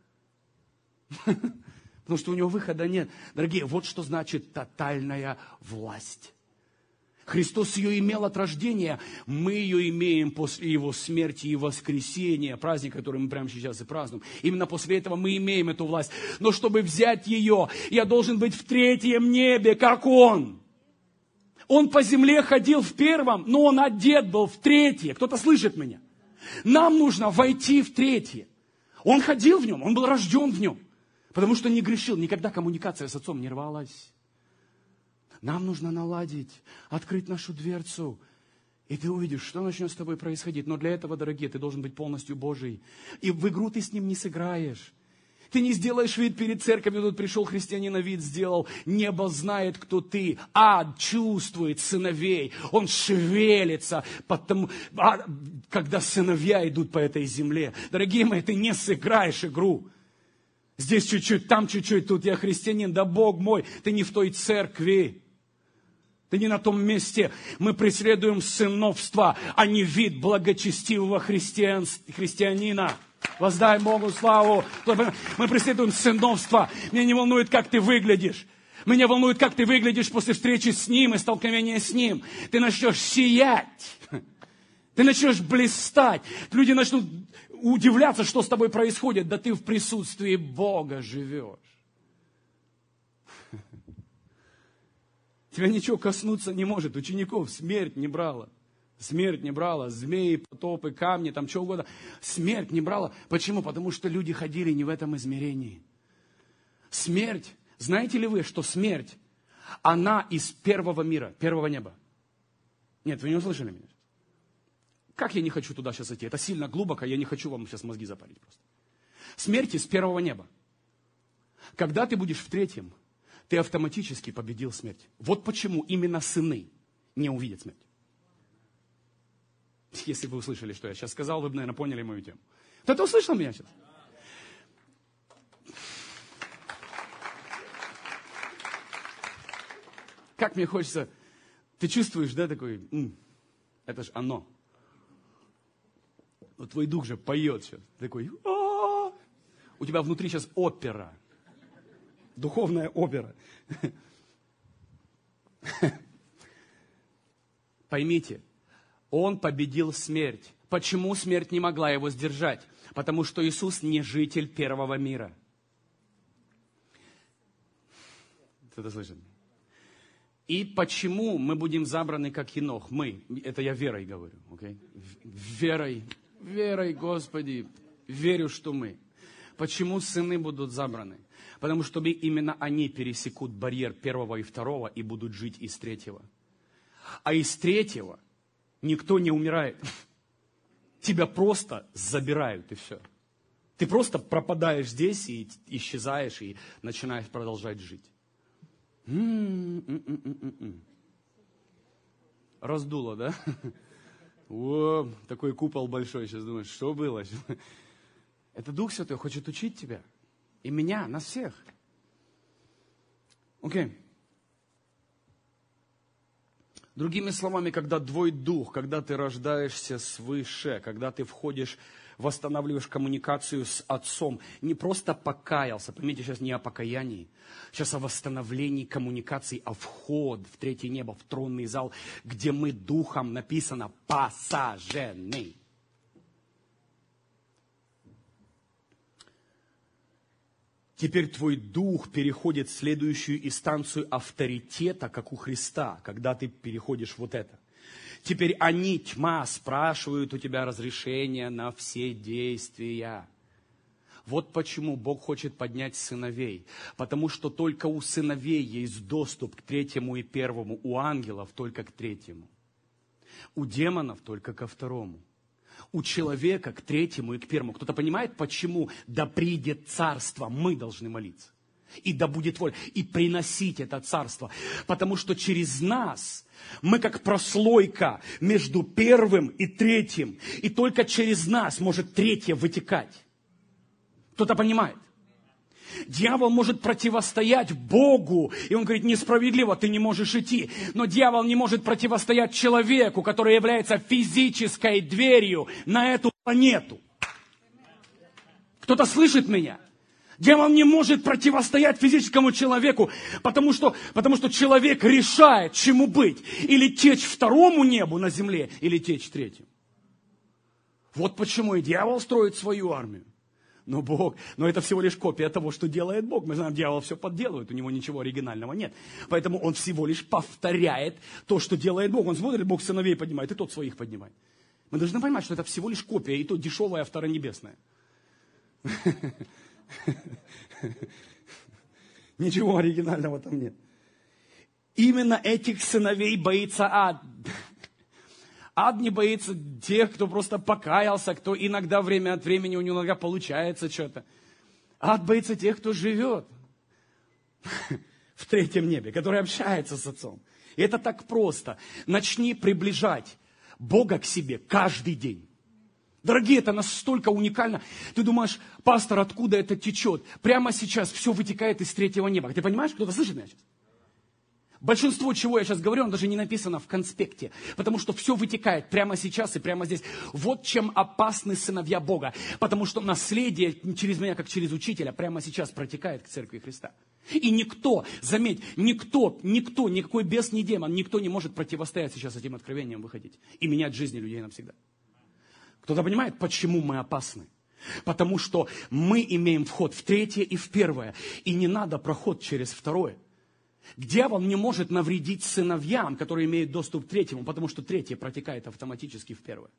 S1: Потому что у него выхода нет. Дорогие, вот что значит тотальная власть. Христос ее имел от рождения, мы ее имеем после Его смерти и воскресения, праздник, который мы прямо сейчас и празднуем. Именно после этого мы имеем эту власть. Но чтобы взять ее, я должен быть в третьем небе, как Он. Он по земле ходил в первом, но Он одет был в третье. Кто-то слышит меня? Нам нужно войти в третье. Он ходил в нем, Он был рожден в нем. Потому что не грешил, никогда коммуникация с Отцом не рвалась. Нам нужно наладить, открыть нашу дверцу. И ты увидишь, что начнет с тобой происходить. Но для этого, дорогие, ты должен быть полностью Божий. И в игру ты с ним не сыграешь. Ты не сделаешь вид перед церковью, тут пришел христианин, а вид сделал. Небо знает, кто ты. Ад чувствует сыновей. Он шевелится, потому, а, когда сыновья идут по этой земле. Дорогие мои, ты не сыграешь игру. Здесь чуть-чуть, там чуть-чуть, тут я христианин. Да Бог мой, ты не в той церкви. Ты не на том месте. Мы преследуем сыновство, а не вид благочестивого христиан, христианина. Воздай Богу славу. Мы преследуем сыновство. Меня не волнует, как ты выглядишь. Меня волнует, как ты выглядишь после встречи с Ним и столкновения с Ним. Ты начнешь сиять. Ты начнешь блистать. Люди начнут удивляться, что с тобой происходит. Да ты в присутствии Бога живешь. Тебя ничего коснуться не может. Учеников смерть не брала. Смерть не брала. Змеи, потопы, камни, там что угодно. Смерть не брала. Почему? Потому что люди ходили не в этом измерении. Смерть. Знаете ли вы, что смерть, она из первого мира, первого неба? Нет, вы не услышали меня? Как я не хочу туда сейчас идти? Это сильно глубоко, я не хочу вам сейчас мозги запарить просто. Смерть из первого неба. Когда ты будешь в третьем, ты автоматически победил смерть. Вот почему именно сыны не увидят смерть. Если вы услышали, что я сейчас сказал, вы бы, наверное, поняли мою тему. Кто-то услышал меня сейчас? Как мне хочется... Ты чувствуешь, да, такой... М, это ж оно. Вот твой дух же поет сейчас. Такой... А-а-а! У тебя внутри сейчас опера. Духовная опера. Поймите, Он победил смерть. Почему смерть не могла Его сдержать? Потому что Иисус не житель первого мира. Кто-то слышит? И почему мы будем забраны, как Енох? Мы, это я верой говорю, okay? Верой, верой, Господи, верю, что мы. Почему сыны будут забраны? Потому что именно они пересекут барьер первого и второго и будут жить из третьего. А из третьего никто не умирает. Тебя просто забирают, и все. Ты просто пропадаешь здесь и исчезаешь, и начинаешь продолжать жить. М-м-м-м-м-м. Раздуло, да? О, такой купол большой. Сейчас думаешь, что было? Это Дух Святой хочет учить тебя. И меня, нас всех. Окей. Okay. Другими словами, когда твой дух, когда ты рождаешься свыше, когда ты входишь, восстанавливаешь коммуникацию с Отцом, не просто покаялся, поймите, сейчас не о покаянии, сейчас о восстановлении коммуникаций, о вход в третье небо, в тронный зал, где мы духом, написано, посажены. Теперь твой дух переходит в следующую инстанцию авторитета, как у Христа, когда ты переходишь вот это. Теперь они, тьма, спрашивают у тебя разрешения на все действия. Вот почему Бог хочет поднять сыновей. Потому что только у сыновей есть доступ к третьему и первому. У ангелов только к третьему. У демонов только ко второму. У человека к третьему и к первому. Кто-то понимает, почему да придет царство? Мы должны молиться. И да будет воля. И приносить это царство. Потому что через нас мы как прослойка между первым и третьим. И только через нас может третье вытекать. Кто-то понимает? Дьявол может противостоять Богу. И он говорит, несправедливо, ты не можешь идти. Но дьявол не может противостоять человеку, который является физической дверью на эту планету. Кто-то слышит меня? Дьявол не может противостоять физическому человеку, потому что, потому что человек решает, чему быть. Или течь второму небу на земле, или течь третьему. Вот почему и дьявол строит свою армию. Но Бог, но это всего лишь копия того, что делает Бог. Мы знаем, дьявол все подделывает, у него ничего оригинального нет. Поэтому он всего лишь повторяет то, что делает Бог. Он смотрит, Бог сыновей поднимает, и тот своих поднимает. Мы должны понимать, что это всего лишь копия, и то дешевая, а второнебесная. Ничего оригинального там нет. Именно этих сыновей боится ад. Ад не боится тех, кто просто покаялся, кто иногда время от времени, у него иногда получается что-то. Ад боится тех, кто живет в третьем небе, который общается с Отцом. И это так просто. Начни приближать Бога к себе каждый день. Дорогие, это настолько уникально. Ты думаешь, пастор, откуда это течет? Прямо сейчас все вытекает из третьего неба. Ты понимаешь, кто-то слышит меня сейчас? Большинство, чего я сейчас говорю, оно даже не написано в конспекте. Потому что все вытекает прямо сейчас и прямо здесь. Вот чем опасны сыновья Бога. Потому что наследие через меня, как через учителя, прямо сейчас протекает к церкви Христа. И никто, заметь, никто, никто, никакой бес, ни демон, никто не может противостоять сейчас этим откровениям выходить. И менять жизни людей навсегда. Кто-то понимает, почему мы опасны? Потому что мы имеем вход в третье и в первое. И не надо проход через второе. Дьявол не может навредить сыновьям, которые имеют доступ к третьему, потому что третье протекает автоматически в первое.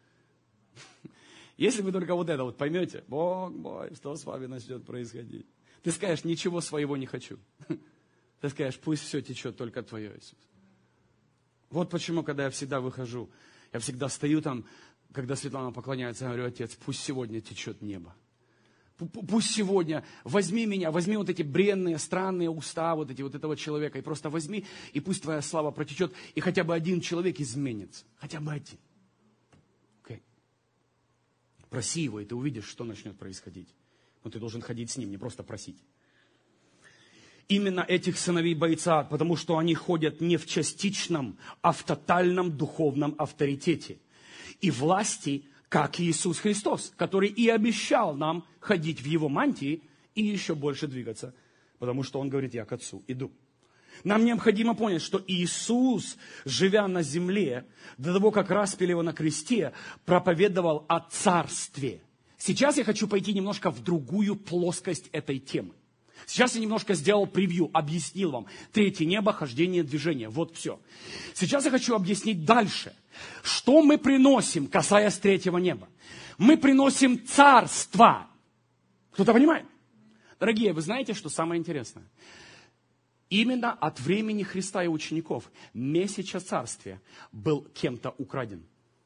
S1: Если вы только вот это вот поймете, Бог мой, что с вами начнет происходить? Ты скажешь, ничего своего не хочу. Ты скажешь, пусть все течет только твое, Иисус. Вот почему, когда я всегда выхожу, я всегда стою там, когда Светлана поклоняется, я говорю, Отец, пусть сегодня течет небо. Пусть сегодня возьми меня, возьми вот эти бренные, странные уста вот эти вот этого человека, и просто возьми, и пусть твоя слава протечет, и хотя бы один человек изменится. Хотя бы один. Okay. Проси его, и ты увидишь, что начнет происходить. Но ты должен ходить с ним, не просто просить. Именно этих сыновей боится ад, потому что они ходят не в частичном, а в тотальном духовном авторитете и власти, как Иисус Христос, который и обещал нам ходить в Его мантии и еще больше двигаться, потому что Он говорит, я к Отцу иду. Нам необходимо понять, что Иисус, живя на земле, до того, как распяли Его на кресте, проповедовал о Царстве. Сейчас я хочу пойти немножко в другую плоскость этой темы. Сейчас я немножко сделал превью, объяснил вам. Третье небо, хождение, движение. Вот все. Сейчас я хочу объяснить дальше. Что мы приносим, касаясь третьего неба? Мы приносим царство. Кто-то понимает? Дорогие, вы знаете, что самое интересное? Именно от времени Христа и учеников месяч о царстве был кем-то украден.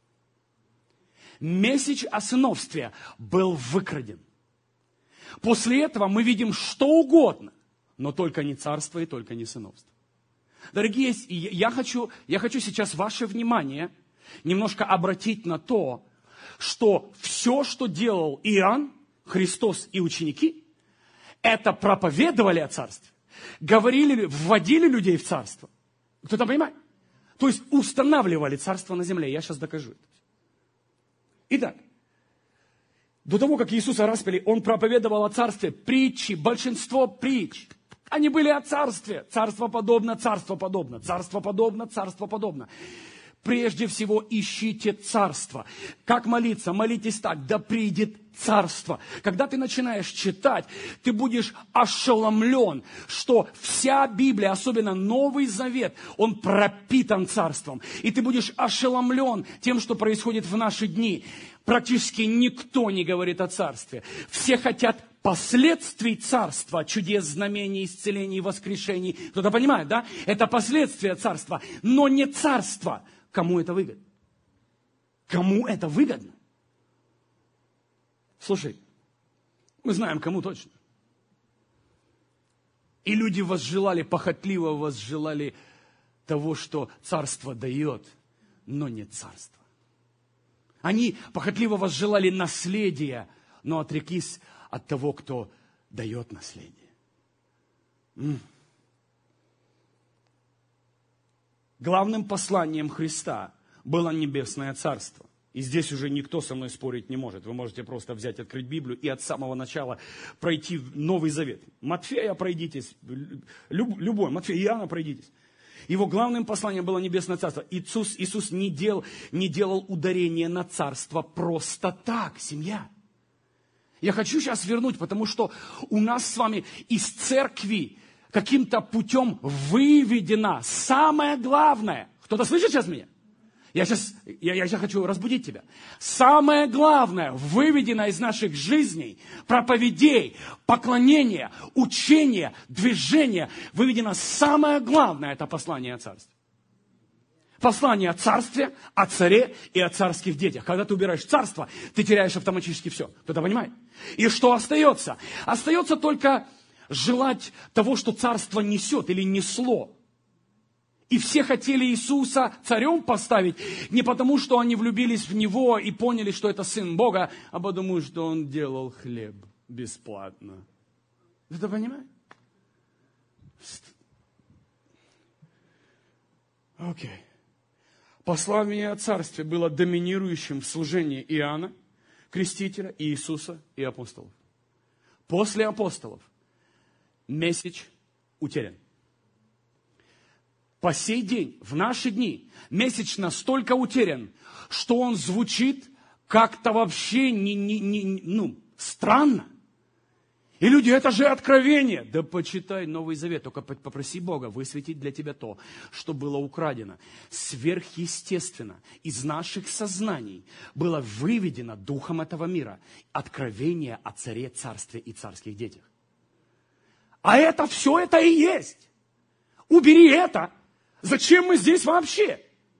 S1: Месяч о сыновстве был выкраден. После этого мы видим что угодно, но только не царство и только не сыновство. Дорогие, я хочу, я хочу сейчас ваше внимание немножко обратить на то, что все, что делал Иоанн, Христос и ученики, это проповедовали о царстве, говорили, вводили людей в царство. Кто-то понимает? То есть устанавливали царство на земле. Я сейчас докажу это. Итак, до того, как Иисуса распяли, Он проповедовал о царстве, притчи, большинство притч. Они были о царстве. Царство подобно, царство подобно, царство подобно, царство подобно. Прежде всего ищите царство. Как молиться? Молитесь так, да придет царство. Когда ты начинаешь читать, ты будешь ошеломлен, что вся Библия, особенно Новый Завет, он пропитан царством. И ты будешь ошеломлен тем, что происходит в наши дни. Практически никто не говорит о царстве. Все хотят последствий царства, чудес, знамений, исцелений, воскрешений. Кто-то понимает, да? Это последствия царства, но не царство. Кому это выгодно? Кому это выгодно? Слушай, мы знаем, кому точно. И люди возжелали, похотливо возжелали того, что царство дает, но не царство. Они похотливо возжелали наследия, но отреклись от того, кто дает наследие. М. Главным посланием Христа было небесное царство. И здесь уже никто со мной спорить не может. Вы можете просто взять, открыть Библию и от самого начала пройти в Новый Завет. Матфея пройдитесь, люб, любой, Матфея, Иоанна пройдитесь. Его главным посланием было небесное царство. Иисус, Иисус не, дел, не делал ударение на царство просто так, семья. Я хочу сейчас вернуть, потому что у нас с вами из церкви каким-то путем выведено самое главное. Кто-то слышит сейчас меня? Я сейчас, я, я сейчас хочу разбудить тебя. Самое главное выведено из наших жизней, проповедей, поклонения, учения, движения, выведено самое главное, это послание о царстве. Послание о царстве, о царе и о царских детях. Когда ты убираешь царство, ты теряешь автоматически все. Кто-то понимает? И что остается? Остается только желать того, что царство несет или несло. И все хотели Иисуса царем поставить не потому, что они влюбились в Него и поняли, что это Сын Бога, а потому, что Он делал хлеб бесплатно. Вы это понимаете? Окей. Okay. Послание о царстве было доминирующим в служении Иоанна, Крестителя, и Иисуса и апостолов. После апостолов месседж утерян. По сей день, в наши дни, месседж настолько утерян, что он звучит как-то вообще не, не, не, ну, странно. И люди, это же откровение. Да почитай Новый Завет, только попроси Бога высветить для тебя то, что было украдено. Сверхъестественно из наших сознаний было выведено духом этого мира откровение о царе, царстве и царских детях. А это все это и есть. Убери это. Зачем мы здесь вообще?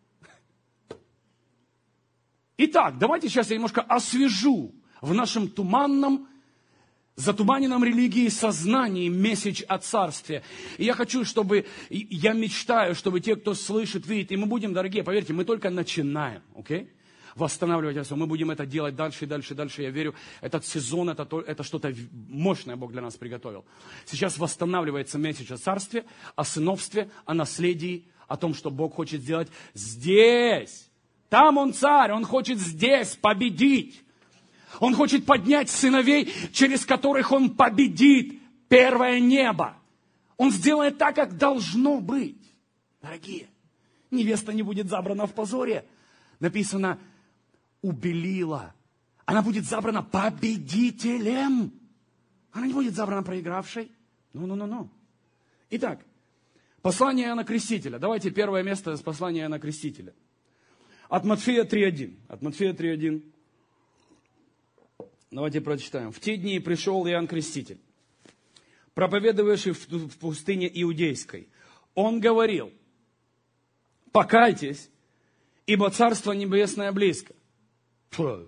S1: Итак, давайте сейчас я немножко освежу в нашем туманном, затуманенном религии сознании месседж о царстве. И я хочу, чтобы, я мечтаю, чтобы те, кто слышит, видит, и мы будем, дорогие, поверьте, мы только начинаем, окей? Восстанавливать это все. Мы будем это делать дальше и дальше и дальше. Я верю, этот сезон, это, это что-то мощное Бог для нас приготовил. Сейчас восстанавливается месседж о царстве, о сыновстве, о наследии, о том, что Бог хочет сделать здесь. Там Он царь, Он хочет здесь победить. Он хочет поднять сыновей, через которых Он победит первое небо. Он сделает так, как должно быть. Дорогие, невеста не будет забрана в позоре. Написано, убелила. Она будет забрана победителем. Она не будет забрана проигравшей. Ну-ну-ну-ну. Итак, послание Иоанна Крестителя. Давайте первое место с послания Иоанна Крестителя. От Матфея три один. От Матфея три один. Давайте прочитаем. В те дни пришел Иоанн Креститель, проповедовавший в пустыне Иудейской. Он говорил, покайтесь, ибо Царство Небесное близко. Фу.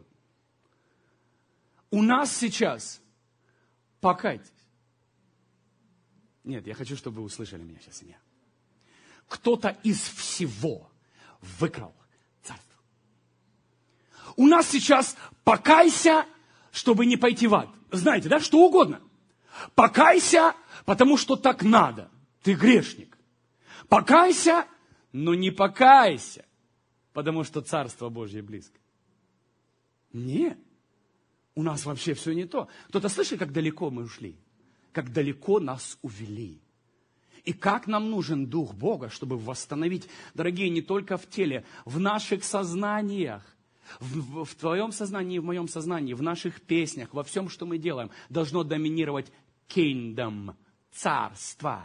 S1: У нас сейчас покайтесь. Нет, я хочу, чтобы вы услышали меня сейчас, семья. Кто-то из всего выкрал царство. У нас сейчас покайся, чтобы не пойти в ад. Знаете, да, что угодно. Покайся, потому что так надо. Ты грешник. Покайся, но не покайся, потому что Царство Божье близко. Нет. У нас вообще все не то. Кто-то слышит, как далеко мы ушли? Как далеко нас увели. И как нам нужен Дух Бога, чтобы восстановить, дорогие, не только в теле, в наших сознаниях, в, в, в твоем сознании, в моем сознании, в наших песнях, во всем, что мы делаем, должно доминировать kingdom, царство.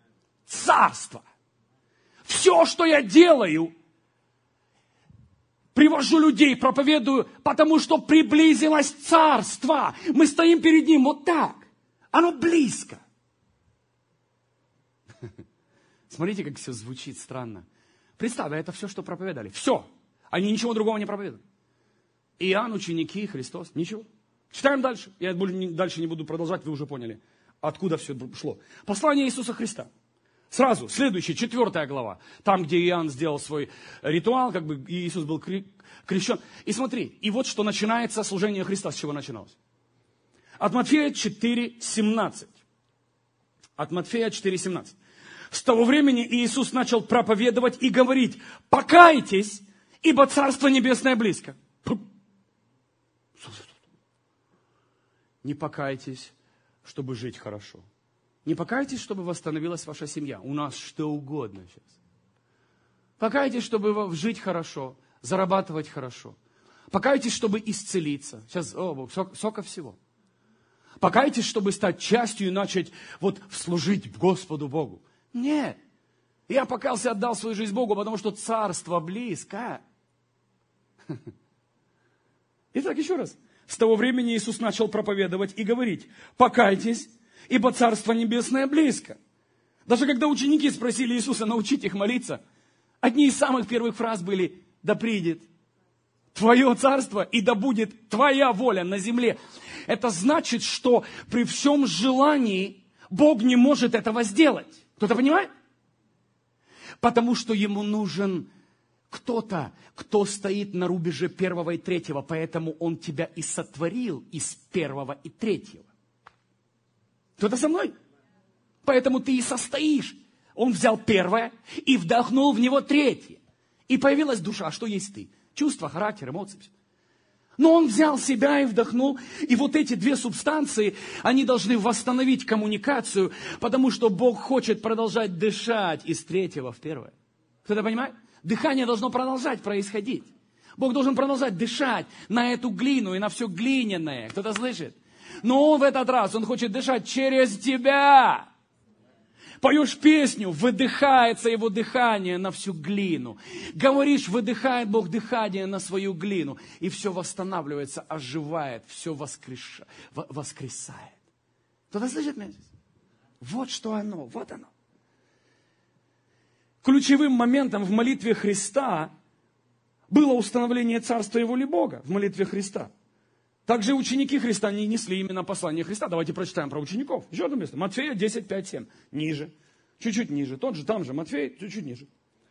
S1: Царство. Все, что я делаю, привожу людей, проповедую, потому что приблизилось царство. Мы стоим перед ним вот так. Оно близко. Смотрите, как все звучит странно. Представь, это все, что проповедовали. Все. Они ничего другого не проповедовали. Иоанн, ученики, Христос. Ничего. Читаем дальше. Я дальше не буду продолжать, вы уже поняли, откуда все шло. Послание Иисуса Христа. Сразу, следующая, четвертая глава. Там, где Иоанн сделал свой ритуал, как бы Иисус был крещен. И смотри, и вот что начинается служение Христа. С чего начиналось? От Матфея четыре семнадцать. От Матфея четыре семнадцать. С того времени Иисус начал проповедовать и говорить: покайтесь, ибо Царство Небесное близко. Не покайтесь, чтобы жить хорошо. Не покайтесь, чтобы восстановилась ваша семья. У нас что угодно сейчас. Покайтесь, чтобы жить хорошо, зарабатывать хорошо. Покайтесь, чтобы исцелиться. Сейчас, о Бог, сколько всего. Покайтесь, чтобы стать частью и начать вот служить Господу Богу. Нет. Я покаялся, отдал свою жизнь Богу, потому что царство близко. Итак, еще раз. С того времени Иисус начал проповедовать и говорить: покайтесь, ибо Царство Небесное близко. Даже когда ученики спросили Иисуса научить их молиться, одни из самых первых фраз были: да придет Твое Царство, и да будет Твоя воля на земле. Это значит, что при всем желании Бог не может этого сделать. Кто-то понимает? Потому что Ему нужен кто-то, кто стоит на рубеже первого и третьего, поэтому Он тебя и сотворил из первого и третьего. Кто-то со мной? Поэтому ты и состоишь. Он взял первое и вдохнул в него третье. И появилась душа. Что есть ты? Чувства, характер, эмоции. Но он взял себя и вдохнул. И вот эти две субстанции, они должны восстановить коммуникацию, потому что Бог хочет продолжать дышать из третьего в первое. Кто-то понимает? Дыхание должно продолжать происходить. Бог должен продолжать дышать на эту глину и на все глиняное. Кто-то слышит? Но Он в этот раз, Он хочет дышать через тебя. Поешь песню, выдыхается Его дыхание на всю глину. Говоришь, выдыхает Бог дыхание на свою глину. И все восстанавливается, оживает, все воскреша... воскресает. Кто-то слышит меня? Вот что оно, вот оно. Ключевым моментом в молитве Христа было установление Царства и воли Бога в молитве Христа. Также ученики Христа не несли именно послание Христа. Давайте прочитаем про учеников. Еще одно место. Матфея десять, пять, семь. Ниже. Чуть-чуть ниже. Тот же, там же. Матфей, чуть-чуть ниже.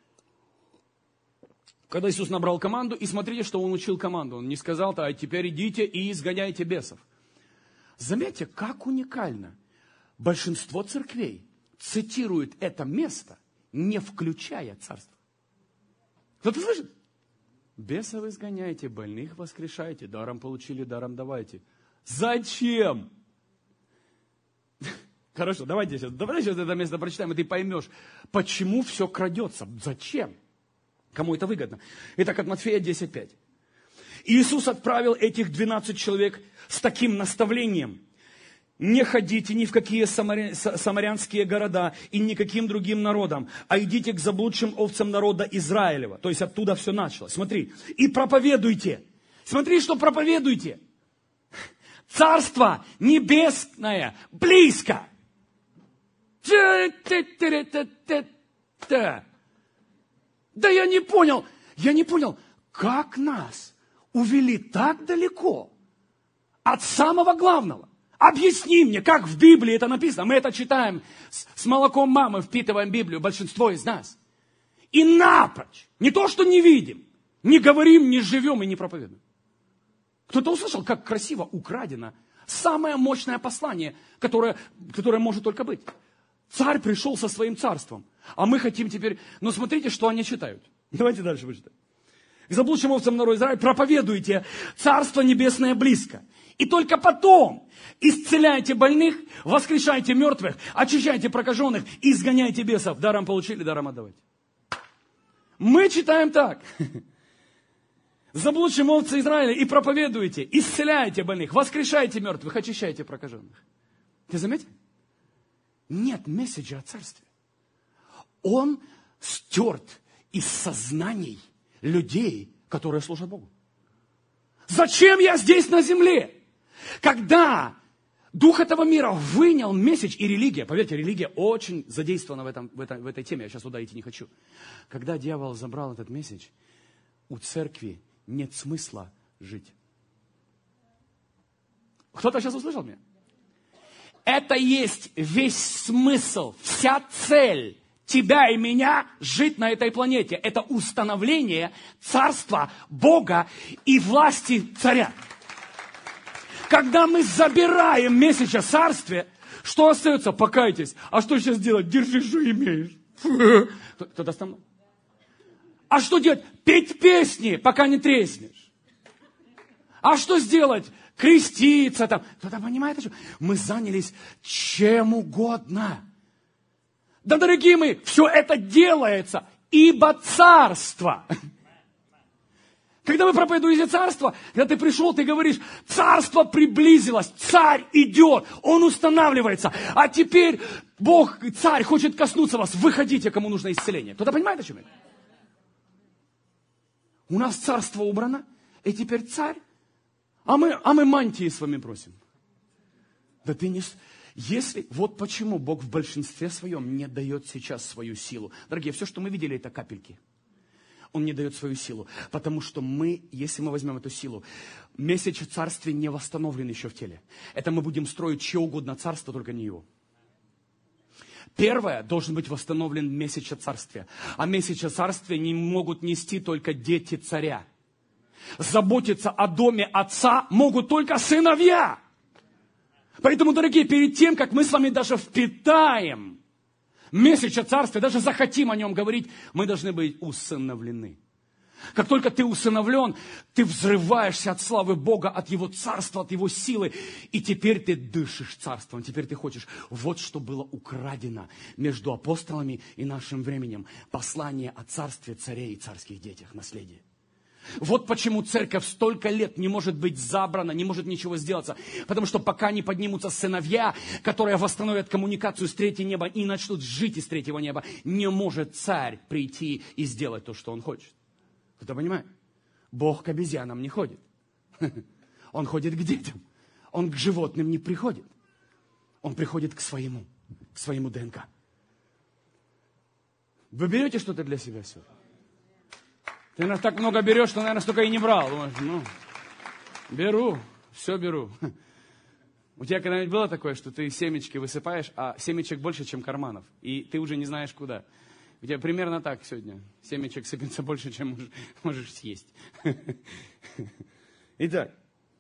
S1: Когда Иисус набрал команду, и смотрите, что Он учил команду. Он не сказал-то: а теперь идите и изгоняйте бесов. Заметьте, как уникально. Большинство церквей цитируют это место, не включая царство. Кто-то слышит? Бесов изгоняйте, больных воскрешайте, даром получили, даром давайте. Зачем? Хорошо, давайте сейчас, давайте сейчас это место прочитаем, и ты поймешь, почему все крадется. Зачем? Кому это выгодно? Итак, от Матфея десять, пять. Иисус отправил этих двенадцать человек с таким наставлением: не ходите ни в какие самаря... самарянские города и никаким другим народам, а идите к заблудшим овцам народа Израилева. То есть оттуда все началось. Смотри. И проповедуйте. Смотри, что проповедуйте. Царство небесное близко. Да я не понял. Я не понял, как нас увели так далеко от самого главного. Объясни мне, как в Библии это написано. Мы это читаем с, с молоком мамы, впитываем Библию, большинство из нас. И напрочь, не то, что не видим, не говорим, не живем и не проповедуем. Кто-то услышал, как красиво украдено самое мощное послание, которое, которое может только быть. Царь пришел со своим царством, а мы хотим теперь... Но смотрите, что они читают. Давайте дальше почитаем. К заблудшим овцам народа Израиля проповедуйте: Царство Небесное близко. И только потом исцеляйте больных, воскрешайте мертвых, очищайте прокаженных, изгоняйте бесов. Даром получили, даром отдавайте. Мы читаем так. Заблудшим овцы Израиля и проповедуйте, исцеляйте больных, воскрешайте мертвых, очищайте прокаженных. Ты заметил? Нет месседжа о царстве. Он стерт из сознаний людей, которые служат Богу. Зачем я здесь на земле? Когда дух этого мира вынял месседж и религия, поверьте, религия очень задействована в, этом, в, этом, в этой теме, я сейчас туда идти не хочу. Когда дьявол забрал этот месседж, у церкви нет смысла жить. Кто-то сейчас услышал меня? Это есть весь смысл, вся цель тебя и меня жить на этой планете. Это установление царства Бога и власти царя. Когда мы забираем месседж о царстве, что остается? Покайтесь. А что сейчас делать? Держи, что имеешь. Кто-то остановил. А что делать? Петь песни, пока не треснешь. А что сделать? Креститься там. Кто-то понимает, что мы занялись чем угодно. Да, дорогие мои, все это делается, ибо царство. Когда вы проповедуете царство, когда ты пришел, ты говоришь, царство приблизилось, царь идет, он устанавливается. А теперь Бог, царь, хочет коснуться вас. Выходите, кому нужно исцеление. Кто-то понимает, о чем я? У нас царство убрано, и теперь царь. А мы, а мы мантии с вами просим. Да ты не... Если... Вот почему Бог в большинстве своем не дает сейчас свою силу. Дорогие, все, что мы видели, это капельки. Он не дает свою силу. Потому что мы, если мы возьмем эту силу, месседж о царстве не восстановлен еще в теле. Это мы будем строить чье угодно царство, только не его. Первое, должен быть восстановлен месседж о царстве. А месседж о царстве не могут нести только дети царя. Заботиться о доме отца могут только сыновья. Поэтому, дорогие, перед тем, как мы с вами даже впитаем месседж о царстве, даже захотим о нем говорить, мы должны быть усыновлены. Как только ты усыновлен, ты взрываешься от славы Бога, от Его царства, от Его силы. И теперь ты дышишь царством, теперь ты хочешь. Вот что было украдено между апостолами и нашим временем. Послание о царстве царей и царских детях, наследие. Вот почему церковь столько лет не может быть забрана, не может ничего сделаться. Потому что пока не поднимутся сыновья, которые восстановят коммуникацию с третьего неба и начнут жить из третьего неба, не может царь прийти и сделать то, что он хочет. Кто понимает? Бог к обезьянам не ходит. Он ходит к детям. Он к животным не приходит. Он приходит к своему, к своему ДНК. Вы берете что-то для себя сегодня? Ты, наверное, так много берешь, что, наверное, столько и не брал. Ну, беру, все беру. У тебя когда-нибудь было такое, что ты семечки высыпаешь, а семечек больше, чем карманов, и ты уже не знаешь, куда? У тебя примерно так сегодня. Семечек сыпется больше, чем можешь, можешь съесть. Итак,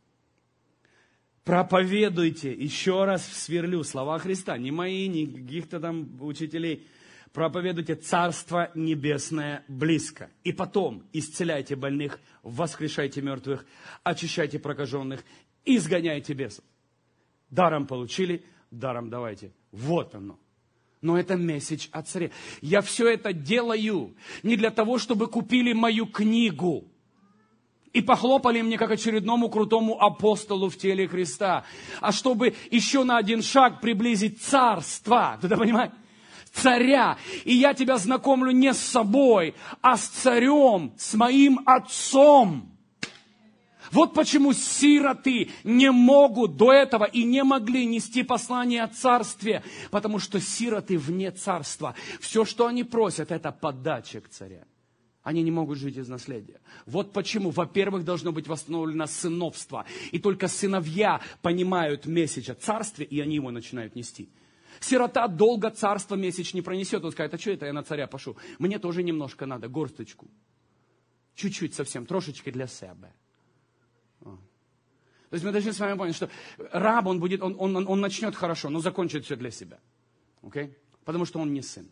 S1: проповедуйте, еще раз сверлю слова Христа, не мои, не каких-то там учителей. Проповедуйте, Царство Небесное близко. И потом исцеляйте больных, воскрешайте мертвых, очищайте прокаженных, изгоняйте бесов. Даром получили, даром давайте. Вот оно. Но это месседж о царе. Я все это делаю не для того, чтобы купили мою книгу и похлопали мне как очередному крутому апостолу в теле Христа, а чтобы еще на один шаг приблизить царство. Ты понимаешь? Царя. И я тебя знакомлю не с собой, а с царем, с моим отцом. Вот почему сироты не могут до этого и не могли нести послание о царстве, потому что сироты вне царства. Все, что они просят, это подача к царя. Они не могут жить из наследия. Вот почему, во-первых, должно быть восстановлено сыновство. И только сыновья понимают месседж о царстве, и они его начинают нести. Сирота долго царство месяц не пронесет. Он скажет, а что это я на царя пошу? Мне тоже немножко надо, горсточку. Чуть-чуть совсем, трошечки для себя. О. То есть мы должны с вами понять, что раб, он, будет, он, он, он начнет хорошо, но закончит все для себя. Okay? Потому что он не сын.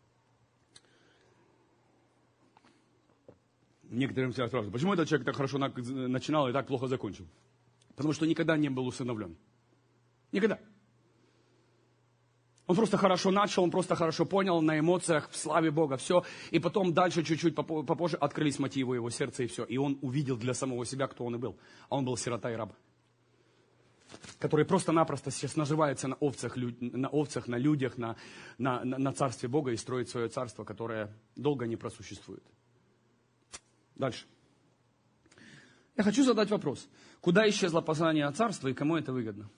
S1: Некоторым всегда спрашивают, почему этот человек так хорошо начинал и так плохо закончил? Потому что никогда не был усыновлен. Никогда. Он просто хорошо начал, он просто хорошо понял на эмоциях, в славе Бога, все. И потом дальше чуть-чуть попозже открылись мотивы его сердца и все. И он увидел для самого себя, кто он и был. А он был сирота и раб, который просто-напросто сейчас наживается на овцах, на, овцах, на людях, на, на, на царстве Бога и строит свое царство, которое долго не просуществует. Дальше. Я хочу задать вопрос. Куда исчезло послание о царстве и кому это выгодно?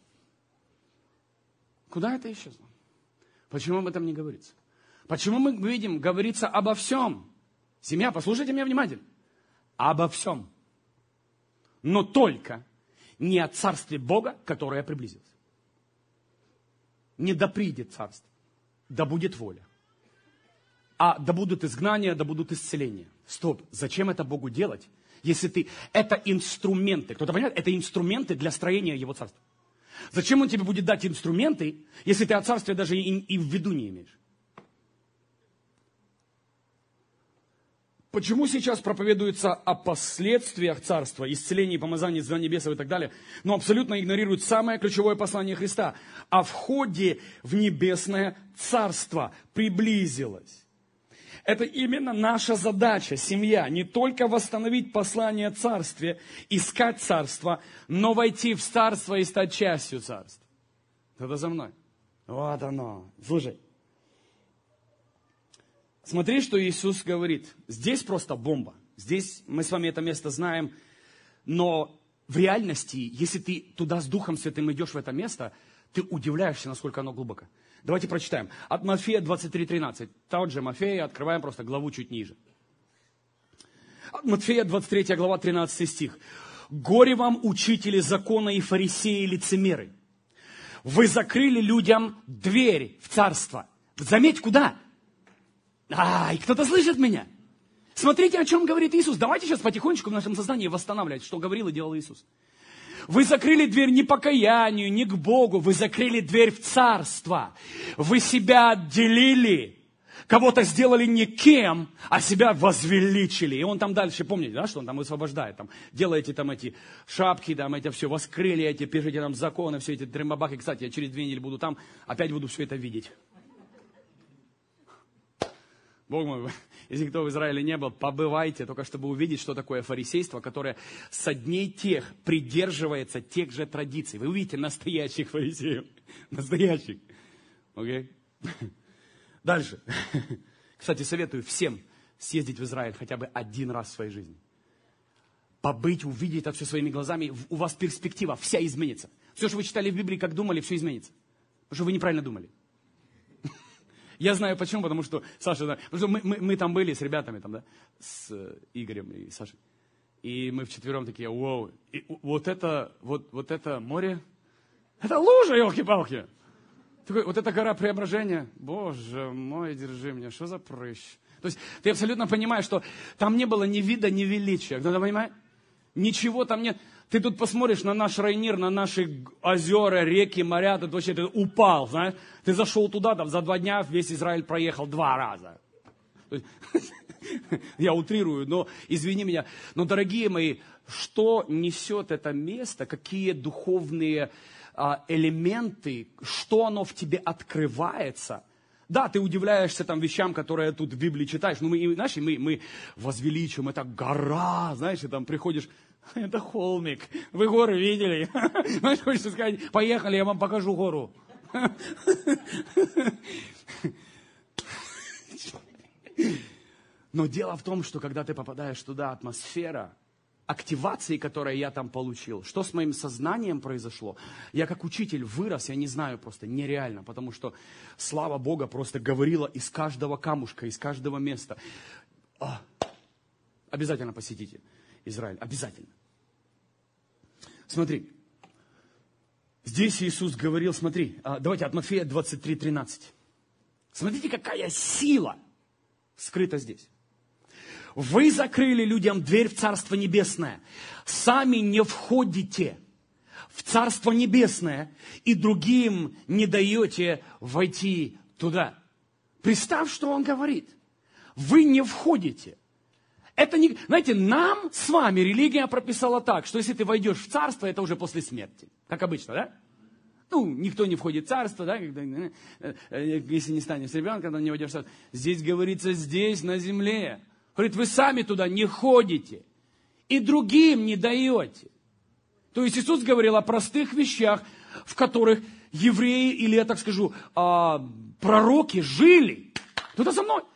S1: Куда это исчезло? Почему об этом не говорится? Почему мы видим, говорится обо всем? Семья, послушайте меня внимательно. Обо всем. Но только не о царстве Бога, которое приблизилось. Не да придет царство, да будет воля. А да будут изгнания, да будут исцеления. Стоп, зачем это Богу делать, если ты... Это инструменты. Кто-то понимает? Это инструменты для строения Его царства. Зачем Он тебе будет дать инструменты, если ты о царстве даже и, и в виду не имеешь? Почему сейчас проповедуется о последствиях царства, исцелении, помазании, звания небесов и так далее, но абсолютно игнорируют самое ключевое послание Христа? О входе в небесное царство приблизилось. Это именно наша задача, семья, не только восстановить послание о царстве, искать царство, но войти в царство и стать частью царства. Это за мной. Вот оно. Слушай. Смотри, что Иисус говорит. Здесь просто бомба. Здесь мы с вами это место знаем. Но в реальности, если ты туда с Духом Святым идешь в это место, ты удивляешься, насколько оно глубоко. Давайте прочитаем. От Матфея двадцать три тринадцать. Тот же Матфея, открываем просто главу чуть ниже. От Матфея двадцать третья глава, тринадцатый стих. «Горе вам, учители закона и фарисеи, лицемеры! Вы закрыли людям дверь в царство». Заметь, куда? Ай, кто-то слышит меня? Смотрите, о чем говорит Иисус. Давайте сейчас потихонечку в нашем сознании восстанавливать, что говорил и делал Иисус. Вы закрыли дверь не покаянию, не к Богу. Вы закрыли дверь в царство. Вы себя отделили. Кого-то сделали никем, а себя возвеличили. И он там дальше, помните, да, что он там высвобождает. Там, делаете там эти шапки, там это все, воскрыли эти, пишите там законы, все эти дремабахи. Кстати, я через две недели буду там, опять буду все это видеть. Бог мой, если кто в Израиле не был, побывайте, только чтобы увидеть, что такое фарисейство, которое со дней тех придерживается тех же традиций. Вы увидите настоящих фарисеев. Настоящих. Окей? Okay? Дальше. Кстати, советую всем съездить в Израиль хотя бы один раз в своей жизни. Побыть, увидеть это все своими глазами. У вас перспектива вся изменится. Все, что вы читали в Библии, как думали, все изменится. Потому что вы неправильно думали. Я знаю почему, потому что, Саша, потому что мы, мы, мы там были с ребятами, там, да, с Игорем и Сашей. И мы вчетвером такие, вау, и вот это, вот, вот это море, это лужа, елки-палки. Такой, вот эта гора преображения, боже мой, держи меня, что за прыщ. То есть ты абсолютно понимаешь, что там не было ни вида, ни величия. Кто-то понимает? Ничего там нет. Ты тут посмотришь на наш Райнир, на наши озера, реки, моря, тут вообще ты упал, знаешь. Ты зашел туда, там за два дня весь Израиль проехал два раза. Я утрирую, но извини меня. Но, дорогие мои, что несет это место, какие духовные а, элементы, что оно в тебе открывается? Да, ты удивляешься там вещам, которые тут в Библии читаешь. Ну, мы, знаешь, мы, мы возвеличим, это гора, знаешь, и там приходишь, это холмик. Вы горы видели? Знаешь, хочется сказать, поехали, я вам покажу гору. Но дело в том, что когда ты попадаешь туда, атмосфера активации, которую я там получил, что с моим сознанием произошло, я как учитель вырос, я не знаю, просто нереально, потому что слава Бога просто говорила из каждого камушка, из каждого места. А, обязательно посетите Израиль, обязательно. Смотри, здесь Иисус говорил, смотри, давайте от Матфея двадцать три тринадцать. Смотрите, какая сила скрыта здесь. Вы закрыли людям дверь в Царство Небесное. Сами не входите в Царство Небесное и другим не даете войти туда. Представь, что он говорит. Вы не входите. Это не, знаете, нам с вами религия прописала так, что если ты войдешь в Царство, это уже после смерти. Как обычно, да? Ну, никто не входит в Царство, да, когда, если не станешь ребенком, то не войдешь в Царство. Здесь говорится, здесь, на земле. Говорит, вы сами туда не ходите и другим не даете. То есть Иисус говорил о простых вещах, в которых евреи, или я так скажу, пророки жили. Кто-то со мной.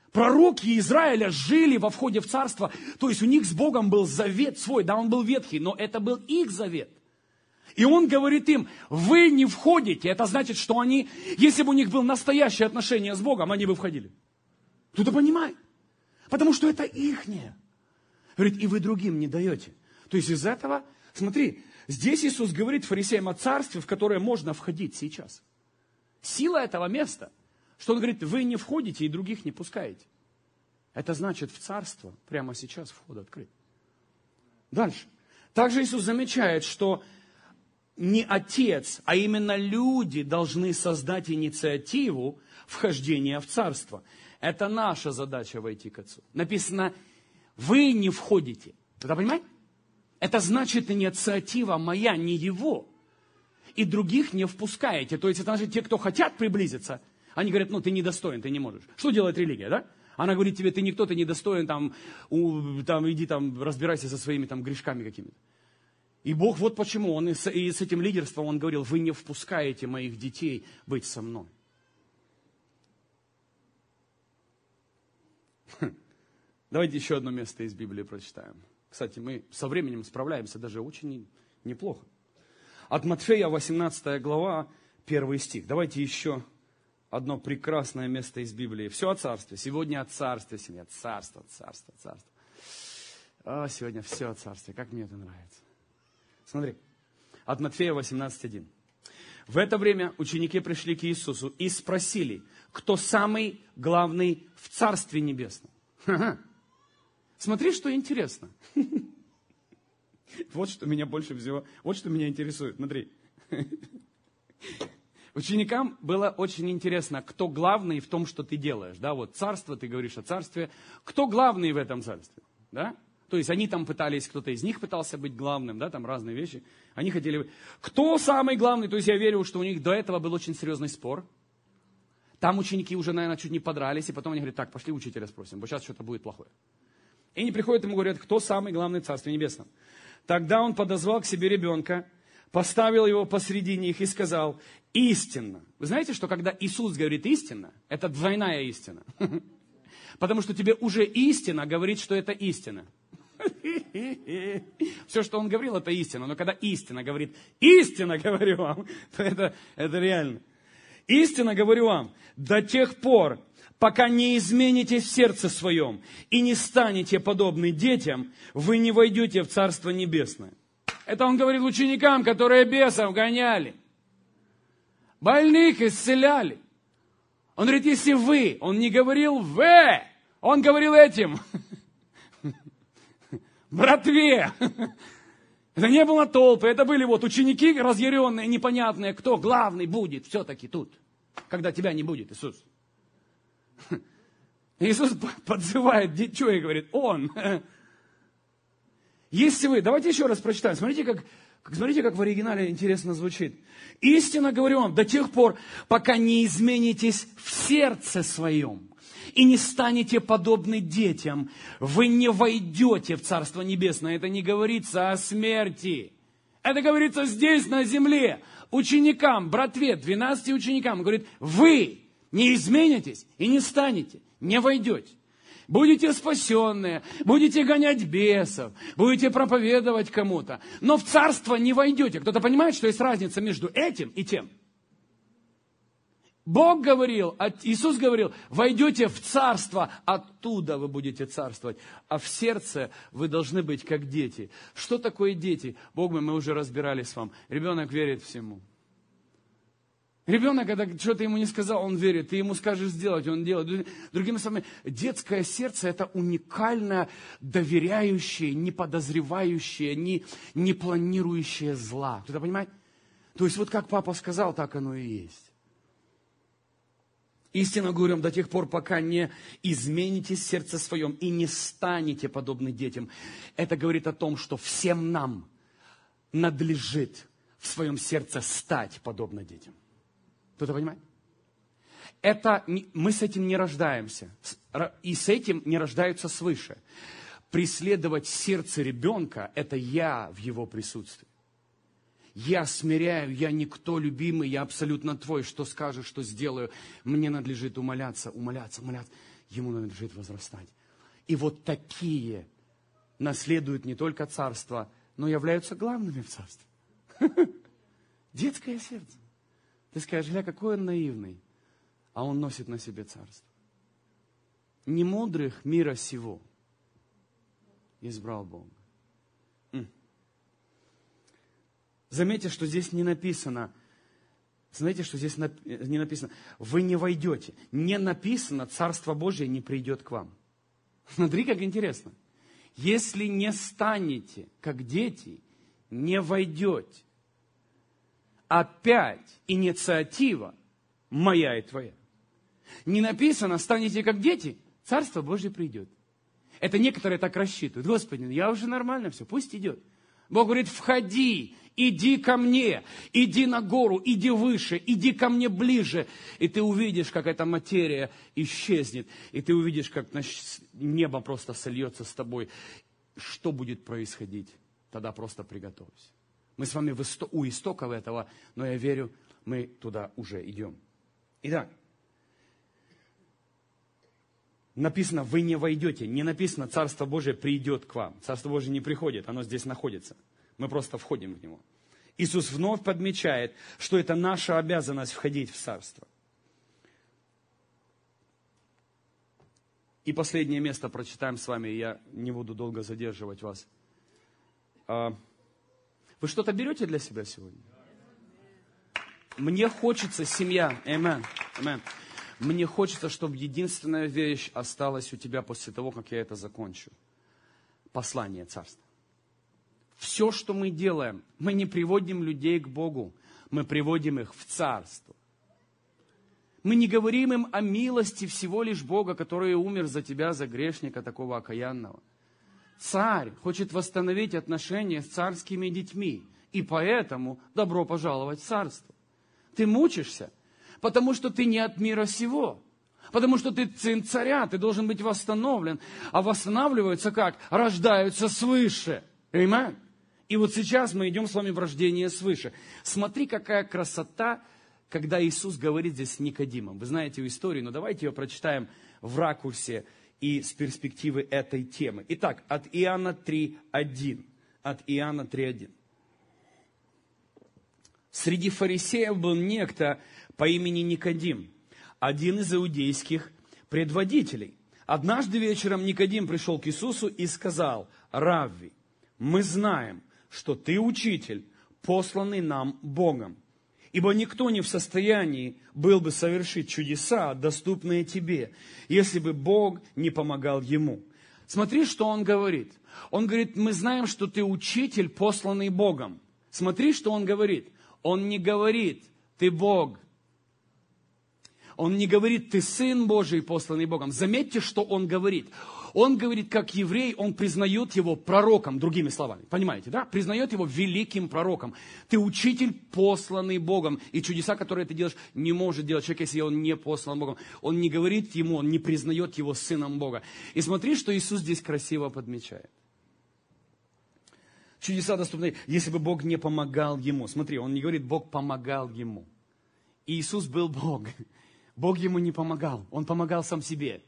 S1: Пророки Израиля жили во входе в царство, то есть у них с Богом был завет свой, да, он был ветхий, но это был их завет. И он говорит им, вы не входите, это значит, что они, если бы у них было настоящее отношение с Богом, они бы входили. Кто-то понимает? Потому что это ихнее. Говорит, и вы другим не даете. То есть из этого, смотри, здесь Иисус говорит фарисеям о царстве, в которое можно входить сейчас. Сила этого места, что Он говорит, вы не входите и других не пускаете. Это значит, в царство прямо сейчас вход открыт. Дальше. Также Иисус замечает, что не Отец, а именно люди должны создать инициативу вхождения в царство. Это наша задача войти к Отцу. Написано, вы не входите. Вы понимаете? Это значит инициатива моя, не его. И других не впускаете. То есть это значит, те, кто хотят приблизиться, они говорят, ну ты недостоин, ты не можешь. Что делает религия, да? Она говорит тебе, ты никто, ты недостоин, там, у, там иди там разбирайся со своими там грешками какими-то. И Бог вот почему, Он и с, и с этим лидерством, Он говорил, вы не впускаете моих детей быть со мной. Давайте еще одно место из Библии прочитаем. Кстати, мы со временем справляемся даже очень неплохо. От Матфея, восемнадцатая глава, первый стих. Давайте еще одно прекрасное место из Библии. Все о царстве. Сегодня о царстве, семья. Царство, царство, царство. А, сегодня все о царстве. Как мне это нравится. Смотри. От Матфея восемнадцать один. В это время ученики пришли к Иисусу и спросили, кто самый главный в Царстве Небесном. Ха-ха. Смотри, что интересно. Вот что меня больше всего, вот что меня интересует. Смотри. Ученикам было очень интересно, кто главный в том, что ты делаешь. Да, вот царство, ты говоришь о царстве. Кто главный в этом царстве? Да? То есть они там пытались, кто-то из них пытался быть главным, да, там разные вещи. Они хотели... Кто самый главный? То есть я верю, что у них до этого был очень серьезный спор. Там ученики уже, наверное, чуть не подрались, и потом они говорят, так, пошли учителя спросим, вот сейчас что-то будет плохое. И они приходят ему и говорят, кто самый главный в Царстве Небесном? Тогда он подозвал к себе ребенка, поставил его посреди них и сказал, истинно. Вы знаете, что когда Иисус говорит истинно, это двойная истина. Потому что тебе уже истина говорит, что это истина. Все, что он говорил, это истина. Но когда истина говорит, истинно говорю вам, то это, это реально. Истинно говорю вам, до тех пор, пока не изменитесь в сердце своем и не станете подобны детям, вы не войдете в Царство Небесное. Это он говорит ученикам, которые бесов гоняли, больных исцеляли. Он говорит, если вы, он не говорил вы, он говорил этим, братве. Это не было толпы, это были вот ученики разъяренные, непонятные, кто главный будет все-таки тут, когда тебя не будет, Иисус. Иисус подзывает дитё и говорит, он. Если вы, давайте еще раз прочитаем, смотрите, как, смотрите, как в оригинале интересно звучит. Истинно говорю вам, до тех пор, пока не изменитесь в сердце своем и не станете подобны детям, вы не войдете в Царство Небесное. Это не говорится о смерти. Это говорится здесь, на земле. Ученикам, братве, двенадцати ученикам, говорит, вы не изменитесь и не станете, не войдете. Будете спасенные, будете гонять бесов, будете проповедовать кому-то, но в царство не войдете. Кто-то понимает, что есть разница между этим и тем? Бог говорил, Иисус говорил, войдете в царство, оттуда вы будете царствовать. А в сердце вы должны быть как дети. Что такое дети? Бог мой, мы уже разбирались с вами. Ребенок верит всему. Ребенок, когда что-то ему не сказал, он верит. Ты ему скажешь сделать, он делает. Другими словами, детское сердце – это уникальное, доверяющее, не подозревающее, не, не планирующее зла. Кто-то понимает? То есть вот как папа сказал, так оно и есть. Истинно говорю вам, до тех пор, пока не изменитесь в сердце своем и не станете подобны детям. Это говорит о том, что всем нам надлежит в своем сердце стать подобно детям. Кто-то понимает? Это, мы с этим не рождаемся. И с этим не рождаются свыше. Преследовать сердце ребенка – это я в его присутствии. Я смиряю, я никто, любимый, я абсолютно твой. Что скажешь, что сделаю. Мне надлежит умоляться, умоляться, умоляться. ему надлежит возрастать. И вот такие наследуют не только царство, но являются главными в царстве. Детское сердце. Ты скажешь, гля, какой он наивный, а он носит на себе царство. Немудрых мира сего избрал Бог. Заметьте, что здесь не написано, знаете, что здесь не написано, вы не войдете. Не написано, Царство Божие не придет к вам. Смотри, как интересно. Если не станете, как дети, не войдете. Опять инициатива моя и твоя. Не написано, станете как дети, Царство Божие придет. Это некоторые так рассчитывают. Господи, я уже нормально все, пусть идет. Бог говорит, входи, иди ко мне, иди на гору, иди выше, иди ко мне ближе. И ты увидишь, как эта материя исчезнет. И ты увидишь, как небо просто сольется с тобой. Что будет происходить? Тогда просто приготовься. Мы с вами у истоков этого, но я верю, мы туда уже идем. Итак, написано, вы не войдете. Не написано, Царство Божие придет к вам. Царство Божие не приходит, оно здесь находится. Мы просто входим в него. Иисус вновь подмечает, что это наша обязанность входить в Царство. И последнее место прочитаем с вами, я не буду долго задерживать вас. Вы что-то берете для себя сегодня? Мне хочется, семья, амен, амен. Мне хочется, чтобы единственная вещь осталась у тебя после того, как я это закончу. Послание Царства. Все, что мы делаем, мы не приводим людей к Богу, мы приводим их в Царство. Мы не говорим им о милости всего лишь Бога, который умер за тебя, за грешника такого окаянного. Царь хочет восстановить отношения с царскими детьми, и поэтому добро пожаловать в Царство. Ты мучишься, потому что ты не от мира сего. Потому что ты сын царя, ты должен быть восстановлен. А восстанавливаются как? Рождаются свыше. Аминь. И вот сейчас мы идем с вами в рождение свыше. Смотри, какая красота, когда Иисус говорит здесь с Никодимом. Вы знаете историю, но давайте ее прочитаем в ракурсе и с перспективы этой темы. Итак, от Иоанна три один. От Иоанна три один. Среди фарисеев был некто по имени Никодим, один из иудейских предводителей. Однажды вечером Никодим пришел к Иисусу и сказал: «Равви, мы знаем, что ты учитель, посланный нам Богом, ибо никто не в состоянии был бы совершить чудеса, доступные тебе, если бы Бог не помогал ему». Смотри, что он говорит. Он говорит, мы знаем, что ты учитель, посланный Богом. Смотри, что он говорит. Он не говорит, ты Бог. Он не говорит, ты Сын Божий, посланный Богом. Заметьте, что он говорит. Он говорит, как еврей, он признает его пророком, другими словами. Понимаете, да? Признает его великим пророком. Ты учитель, посланный Богом. И чудеса, которые ты делаешь, не может делать человек, если он не послан Богом. Он не говорит ему, он не признает его сыном Бога. И смотри, что Иисус здесь красиво подмечает. Чудеса доступны, если бы Бог не помогал ему. Смотри, он не говорит, Бог помогал ему. И Иисус был Бог. Бог ему не помогал, он помогал сам себе.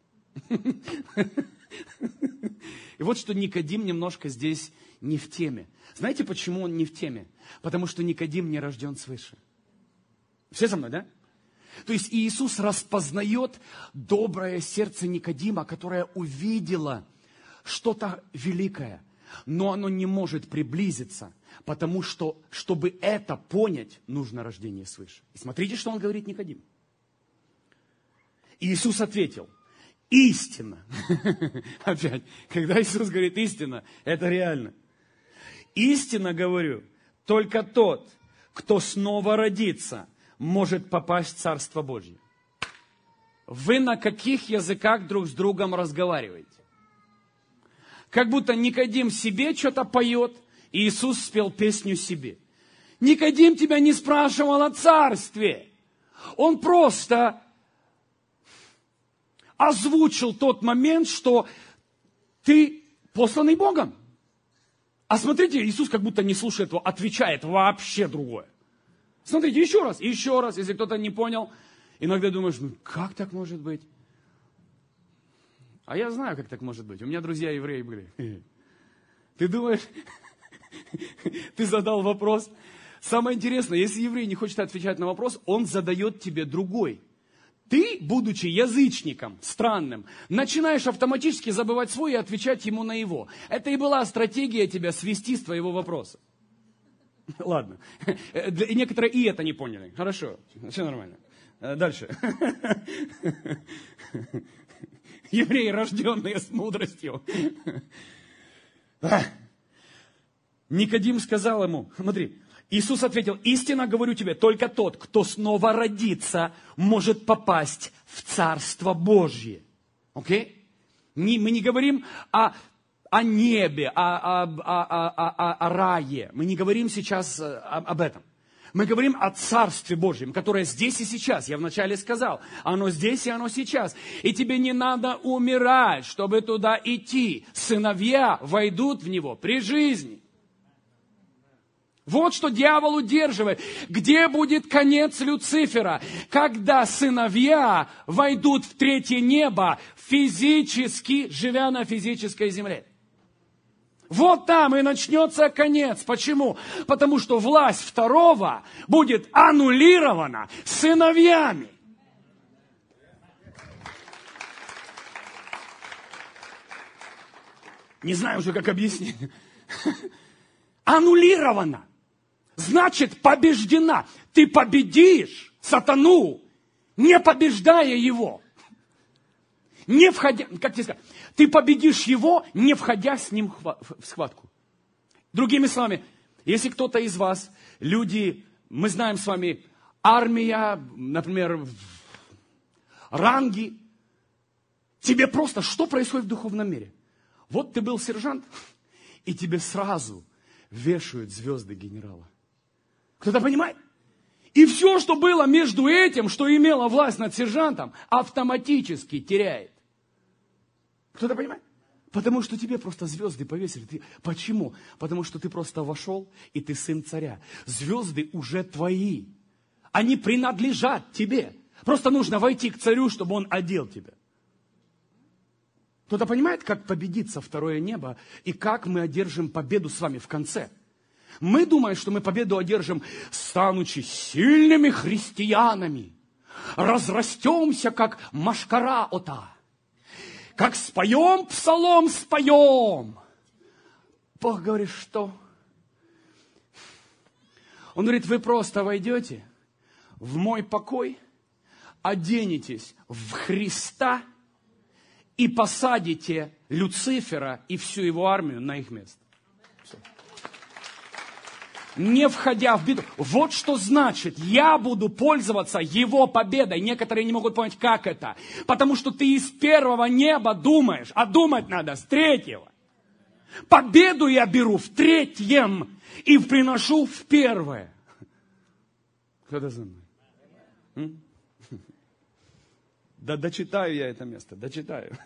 S1: И вот что Никодим немножко здесь не в теме. Знаете, почему он не в теме? Потому что Никодим не рожден свыше. Все со мной, да? То есть Иисус распознает доброе сердце Никодима, которое увидело что-то великое, но оно не может приблизиться, потому что, чтобы это понять, нужно рождение свыше. И смотрите, что он говорит Никодиму. Иисус ответил: истина. Опять, когда Иисус говорит истина, это реально. Истинно говорю, только тот, кто снова родится, может попасть в Царство Божье. Вы на каких языках друг с другом разговариваете? Как будто Никодим себе что-то поет, и Иисус спел песню себе. Никодим тебя не спрашивал о царстве. Он просто озвучил тот момент, что ты посланный Богом. А смотрите, Иисус как будто не слушает его, отвечает вообще другое. Смотрите, еще раз, еще раз, если кто-то не понял. Иногда думаешь, ну как так может быть? А я знаю, как так может быть. У меня друзья евреи были. Ты думаешь, ты задал вопрос. Самое интересное, если еврей не хочет отвечать на вопрос, он задает тебе другой. Ты, будучи язычником, странным, начинаешь автоматически забывать свой и отвечать ему на его. Это и была стратегия тебя свести с твоего вопроса. Ладно. И некоторые и это не поняли. Хорошо, все нормально. Дальше. Евреи, рожденные с мудростью. Никодим сказал ему, смотри, Иисус ответил, истинно говорю тебе, только тот, кто снова родится, может попасть в Царство Божье. Окей? Не, мы не говорим о, о небе, о, о, о, о, о рае. Мы не говорим сейчас об этом. Мы говорим о Царстве Божьем, которое здесь и сейчас. Я вначале сказал, оно здесь и оно сейчас. И тебе не надо умирать, чтобы туда идти. Сыновья войдут в него при жизни. Вот что дьявол удерживает. Где будет конец Люцифера? Когда сыновья войдут в третье небо, физически, живя на физической земле. Вот там и начнется конец. Почему? Потому что власть второго будет аннулирована сыновьями. Не знаю уже, как объяснить. Аннулирована. Значит, побеждена. Ты победишь сатану, не побеждая его. Не входя, как тебе сказать, ты победишь его, не входя с ним в схватку. Другими словами, если кто-то из вас, люди, мы знаем с вами, армия, например, ранги, тебе просто что происходит в духовном мире? Вот ты был сержант, и тебе сразу вешают звезды генерала. Кто-то понимает? И все, что было между этим, что имело власть над сержантом, автоматически теряет. Кто-то понимает? Потому что тебе просто звезды повесили. Ты... Почему? Потому что ты просто вошел, и ты сын царя. Звезды уже твои. Они принадлежат тебе. Просто нужно войти к царю, чтобы он одел тебя. Кто-то понимает, как победится второе небо, и как мы одержим победу с вами в конце? Мы думаем, что мы победу одержим, станучи сильными христианами. Разрастемся, как машкара ота. Как споем псалом, споем. Бог говорит, что? Он говорит, вы просто войдете в мой покой, оденетесь в Христа и посадите Люцифера и всю его армию на их место. Не входя в битву. Вот что значит, я буду пользоваться его победой. Некоторые не могут понять, как это. Потому что ты из первого неба думаешь, а думать надо с третьего. Победу я беру в третьем и приношу в первое. Кто-то за мной? М? Да дочитаю я это место, дочитаю.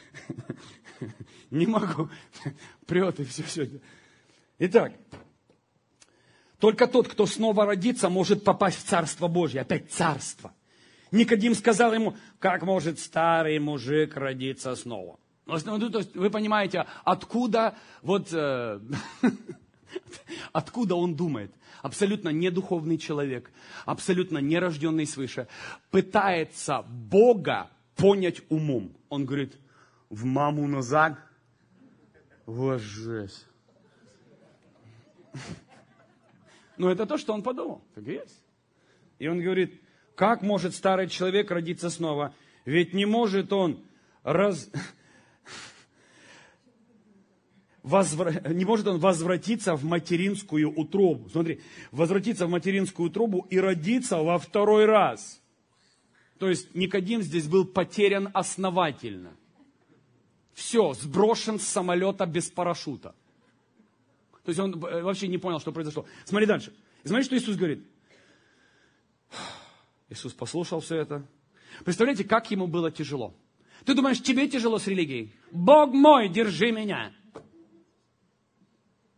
S1: Не могу. Прет и все, все. Итак. Только тот, кто снова родится, может попасть в Царство Божье. Опять царство. Никодим сказал ему, как может старый мужик родиться снова? Ну, то есть, вы понимаете, откуда, вот, э, откуда он думает? Абсолютно недуховный человек, абсолютно нерожденный свыше, пытается Бога понять умом. Он говорит, в маму назад, вот жесть. Но это то, что он подумал. Так и есть. И он говорит, как может старый человек родиться снова? Ведь не может он раз... Возвра... не может он возвратиться в материнскую утробу. Смотри, возвратиться в материнскую утробу и родиться во второй раз. То есть Никодим здесь был потерян основательно. Все, сброшен с самолета без парашюта. То есть он вообще не понял, что произошло. Смотри дальше. И смотри, что Иисус говорит. Иисус послушал все это. Представляете, как ему было тяжело. Ты думаешь, тебе тяжело с религией? Бог мой, держи меня.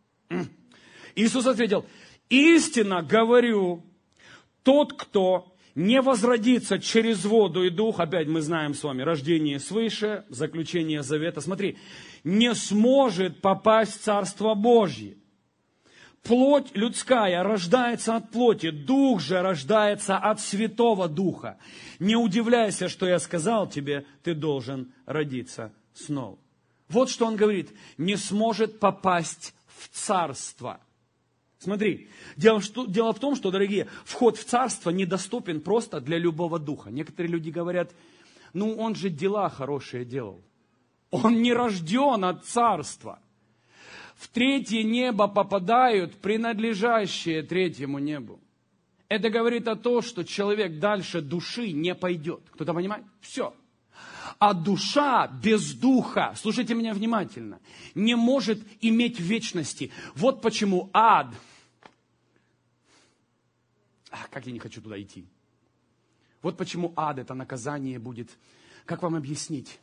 S1: Иисус ответил, истинно говорю, тот, кто не возродится через воду и дух, опять мы знаем с вами, рождение свыше, заключение завета, смотри, не сможет попасть в Царство Божье. Плоть людская рождается от плоти, дух же рождается от Святого Духа. Не удивляйся, что я сказал тебе, ты должен родиться снова. Вот что он говорит, не сможет попасть в Царство. Смотри, дело, что, дело в том, что, дорогие, вход в Царство недоступен просто для любого духа. Некоторые люди говорят, ну он же дела хорошие делал. Он не рожден от Царства. В третье небо попадают принадлежащие третьему небу. Это говорит о том, что человек дальше души не пойдет. Кто-то понимает? Все. А душа без духа, слушайте меня внимательно, не может иметь вечности. Вот почему ад... Ах, как я не хочу туда идти. Вот почему ад, это наказание будет. Как вам объяснить?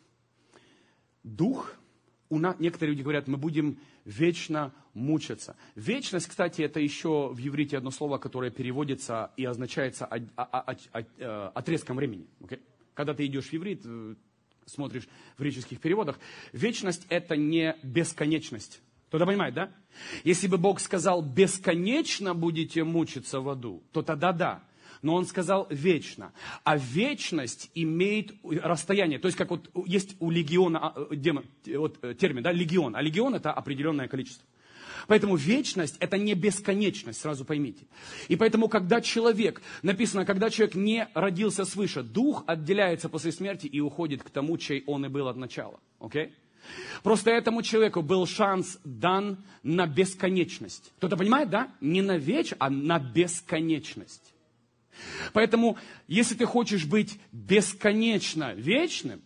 S1: Дух, у нас, некоторые люди говорят, мы будем вечно мучиться. Вечность, кстати, это еще в иврите одно слово, которое переводится и означается от, от, от, от, отрезком времени. Okay? Когда ты идешь в иврит, смотришь в греческих переводах, вечность это не бесконечность. Кто-то понимает, да? Если бы Бог сказал, бесконечно будете мучиться в аду, то тогда да. Но Он сказал вечно. А вечность имеет расстояние. То есть, как вот есть у легиона демон, вот, термин, да, легион. А легион это определенное количество. Поэтому вечность это не бесконечность, сразу поймите. И поэтому, когда человек, написано, когда человек не родился свыше, дух отделяется после смерти и уходит к тому, чей он и был от начала. Окей? Просто этому человеку был шанс дан на бесконечность. Кто-то понимает, да? Не на вечность, а на бесконечность. Поэтому, если ты хочешь быть бесконечно вечным,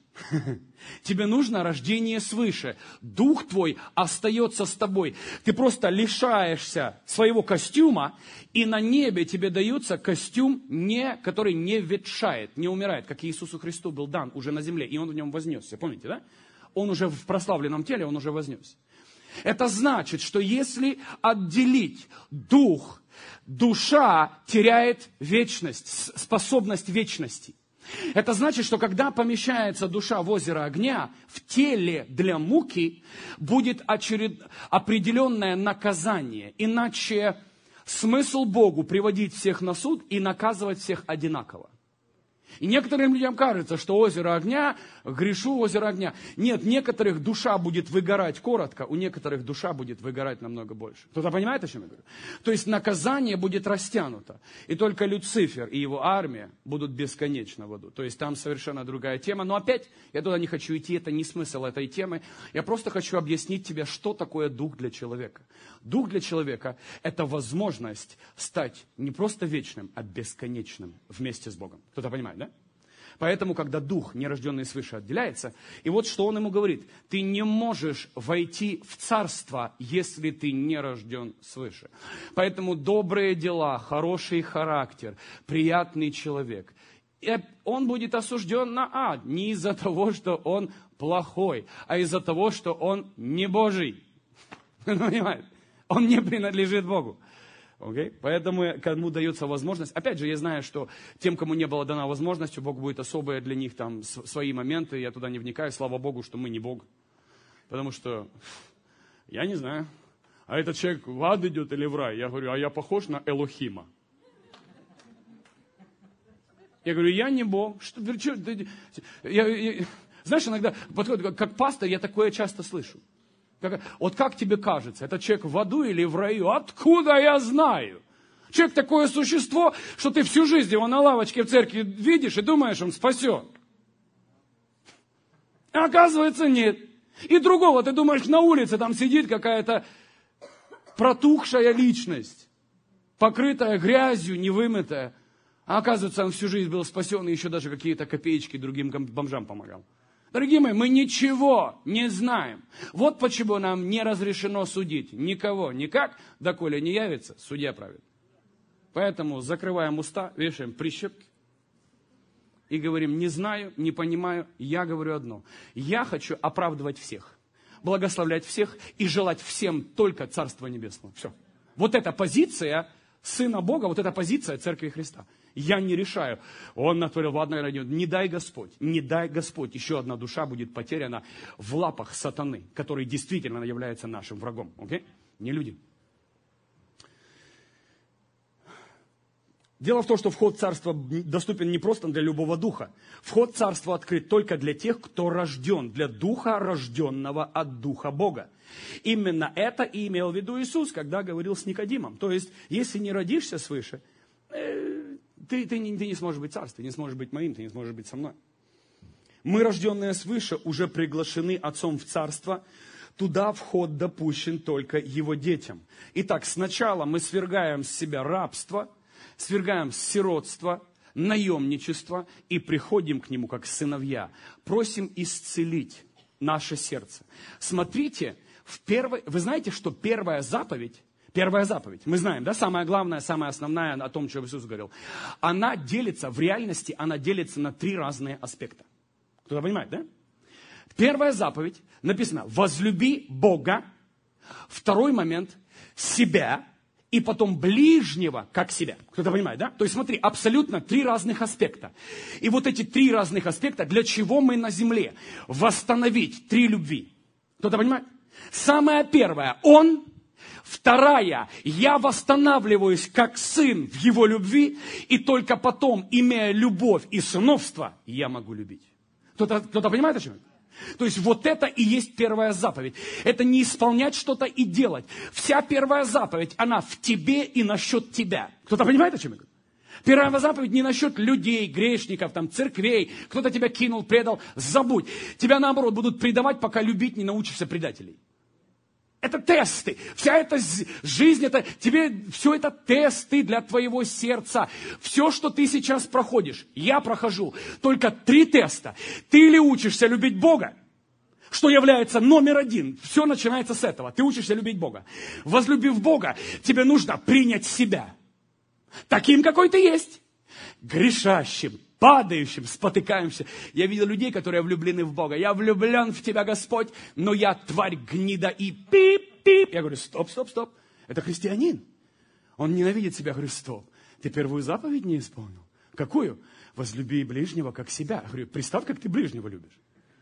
S1: тебе нужно рождение свыше. Дух твой остается с тобой. Ты просто лишаешься своего костюма, и на небе тебе дается костюм, не, который не ветшает, не умирает, как Иисусу Христу был дан уже на земле, и Он в нем вознесся. Помните, да? Он уже в прославленном теле, он уже вознесся. Это значит, что если отделить дух, душа теряет вечность, способность вечности. Это значит, что когда помещается душа в озеро огня, в теле для муки будет очеред... определенное наказание. Иначе смысл Богу приводить всех на суд и наказывать всех одинаково. И некоторым людям кажется, что озеро огня, грешу озеро огня. Нет, некоторых душа будет выгорать коротко, у некоторых душа будет выгорать намного больше. Кто-то понимает, о чем я говорю? То есть наказание будет растянуто. И только Люцифер и его армия будут бесконечно в аду. То есть там совершенно другая тема. Но опять, я туда не хочу идти, это не смысл этой темы. Я просто хочу объяснить тебе, что такое дух для человека. Дух для человека – это возможность стать не просто вечным, а бесконечным вместе с Богом. Кто-то понимает, да? Поэтому, когда дух, нерожденный свыше, отделяется, и вот что он ему говорит, ты не можешь войти в царство, если ты не рожден свыше. Поэтому добрые дела, хороший характер, приятный человек, он будет осужден на ад не из-за того, что он плохой, а из-за того, что он не Божий. Понимаете? Он не принадлежит Богу. Okay? Поэтому, кому дается возможность, опять же, я знаю, что тем, кому не была дана возможность, у Бога будет особая для них там свои моменты, я туда не вникаю, слава Богу, что мы не Бог. Потому что, я не знаю, а этот человек в ад идет или в рай? Я говорю, а я похож на Элохима? Я говорю, я не Бог. Что, что, я, я, знаешь, иногда подходит, как пастор, я такое часто слышу. Как, вот как тебе кажется, этот человек в аду или в раю? Откуда я знаю? Человек такое существо, что ты всю жизнь его на лавочке в церкви видишь и думаешь, он спасен. А оказывается, нет. И другого, ты думаешь, на улице там сидит какая-то протухшая личность, покрытая грязью, невымытая. А оказывается, он всю жизнь был спасен и еще даже какие-то копеечки другим бомжам помогал. Дорогие мои, мы ничего не знаем. Вот почему нам не разрешено судить никого, никак, доколе не явится, судья правит. Поэтому закрываем уста, вешаем прищепки и говорим, не знаю, не понимаю, я говорю одно. Я хочу оправдывать всех, благословлять всех и желать всем только Царства Небесного. Все. Вот эта позиция Сына Бога, вот эта позиция Церкви Христа. Я не решаю. Он натворил, ладно, не дай Господь, не дай Господь, еще одна душа будет потеряна в лапах сатаны, который действительно является нашим врагом. Окей? Не люди. Дело в том, что вход в Царство доступен не просто для любого духа. Вход в Царство открыт только для тех, кто рожден, для духа, рожденного от Духа Бога. Именно это и имел в виду Иисус, когда говорил с Никодимом. То есть, если не родишься свыше, э, ты, ты, не, ты не сможешь быть в Царстве, не сможешь быть моим, ты не сможешь быть со мной. Мы, рожденные свыше, уже приглашены Отцом в Царство. Туда вход допущен только Его детям. Итак, сначала мы свергаем с себя рабство, свергаем сиротство, наемничество и приходим к Нему как сыновья. Просим исцелить наше сердце. Смотрите, в первой, вы знаете, что первая заповедь, первая заповедь, мы знаем, да, самая главная, самая основная о том, что Иисус говорил, она делится, в реальности она делится на три разные аспекта. Кто-то понимает, да? Первая заповедь написано: возлюби Бога. Второй момент — себя. И потом ближнего, как себя. Кто-то понимает, да? То есть смотри, абсолютно три разных аспекта. И вот эти три разных аспекта, для чего мы на земле? Восстановить три любви. Кто-то понимает? Самая первая — Он. Вторая — я восстанавливаюсь как сын в Его любви. И только потом, имея любовь и сыновство, я могу любить. Кто-то, кто-то понимает, о чем это? То есть вот это и есть первая заповедь. Это не исполнять что-то и делать. Вся первая заповедь, она в тебе и насчет тебя. Кто-то понимает, о чем я говорю? Первая заповедь не насчет людей, грешников, там, церквей. Кто-то тебя кинул, предал. Забудь. Тебя, наоборот, будут предавать, пока любить не научишься предателей. Это тесты. Вся эта жизнь, это, тебе все это тесты для твоего сердца. Все, что ты сейчас проходишь, я прохожу. Только три теста. Ты ли учишься любить Бога, что является номер один. Все начинается с этого. Ты учишься любить Бога. Возлюбив Бога, тебе нужно принять себя. Таким, какой ты есть. Грешащим, падающим, спотыкаемся. Я видел людей, которые влюблены в Бога. Я влюблен в Тебя, Господь, но я тварь гнида и пип-пип. Я говорю, стоп, стоп, стоп. Это христианин. Он ненавидит себя. Я говорю, стоп. Ты первую заповедь не исполнил? Какую? Возлюби ближнего, как себя. Я говорю, представь, как ты ближнего любишь.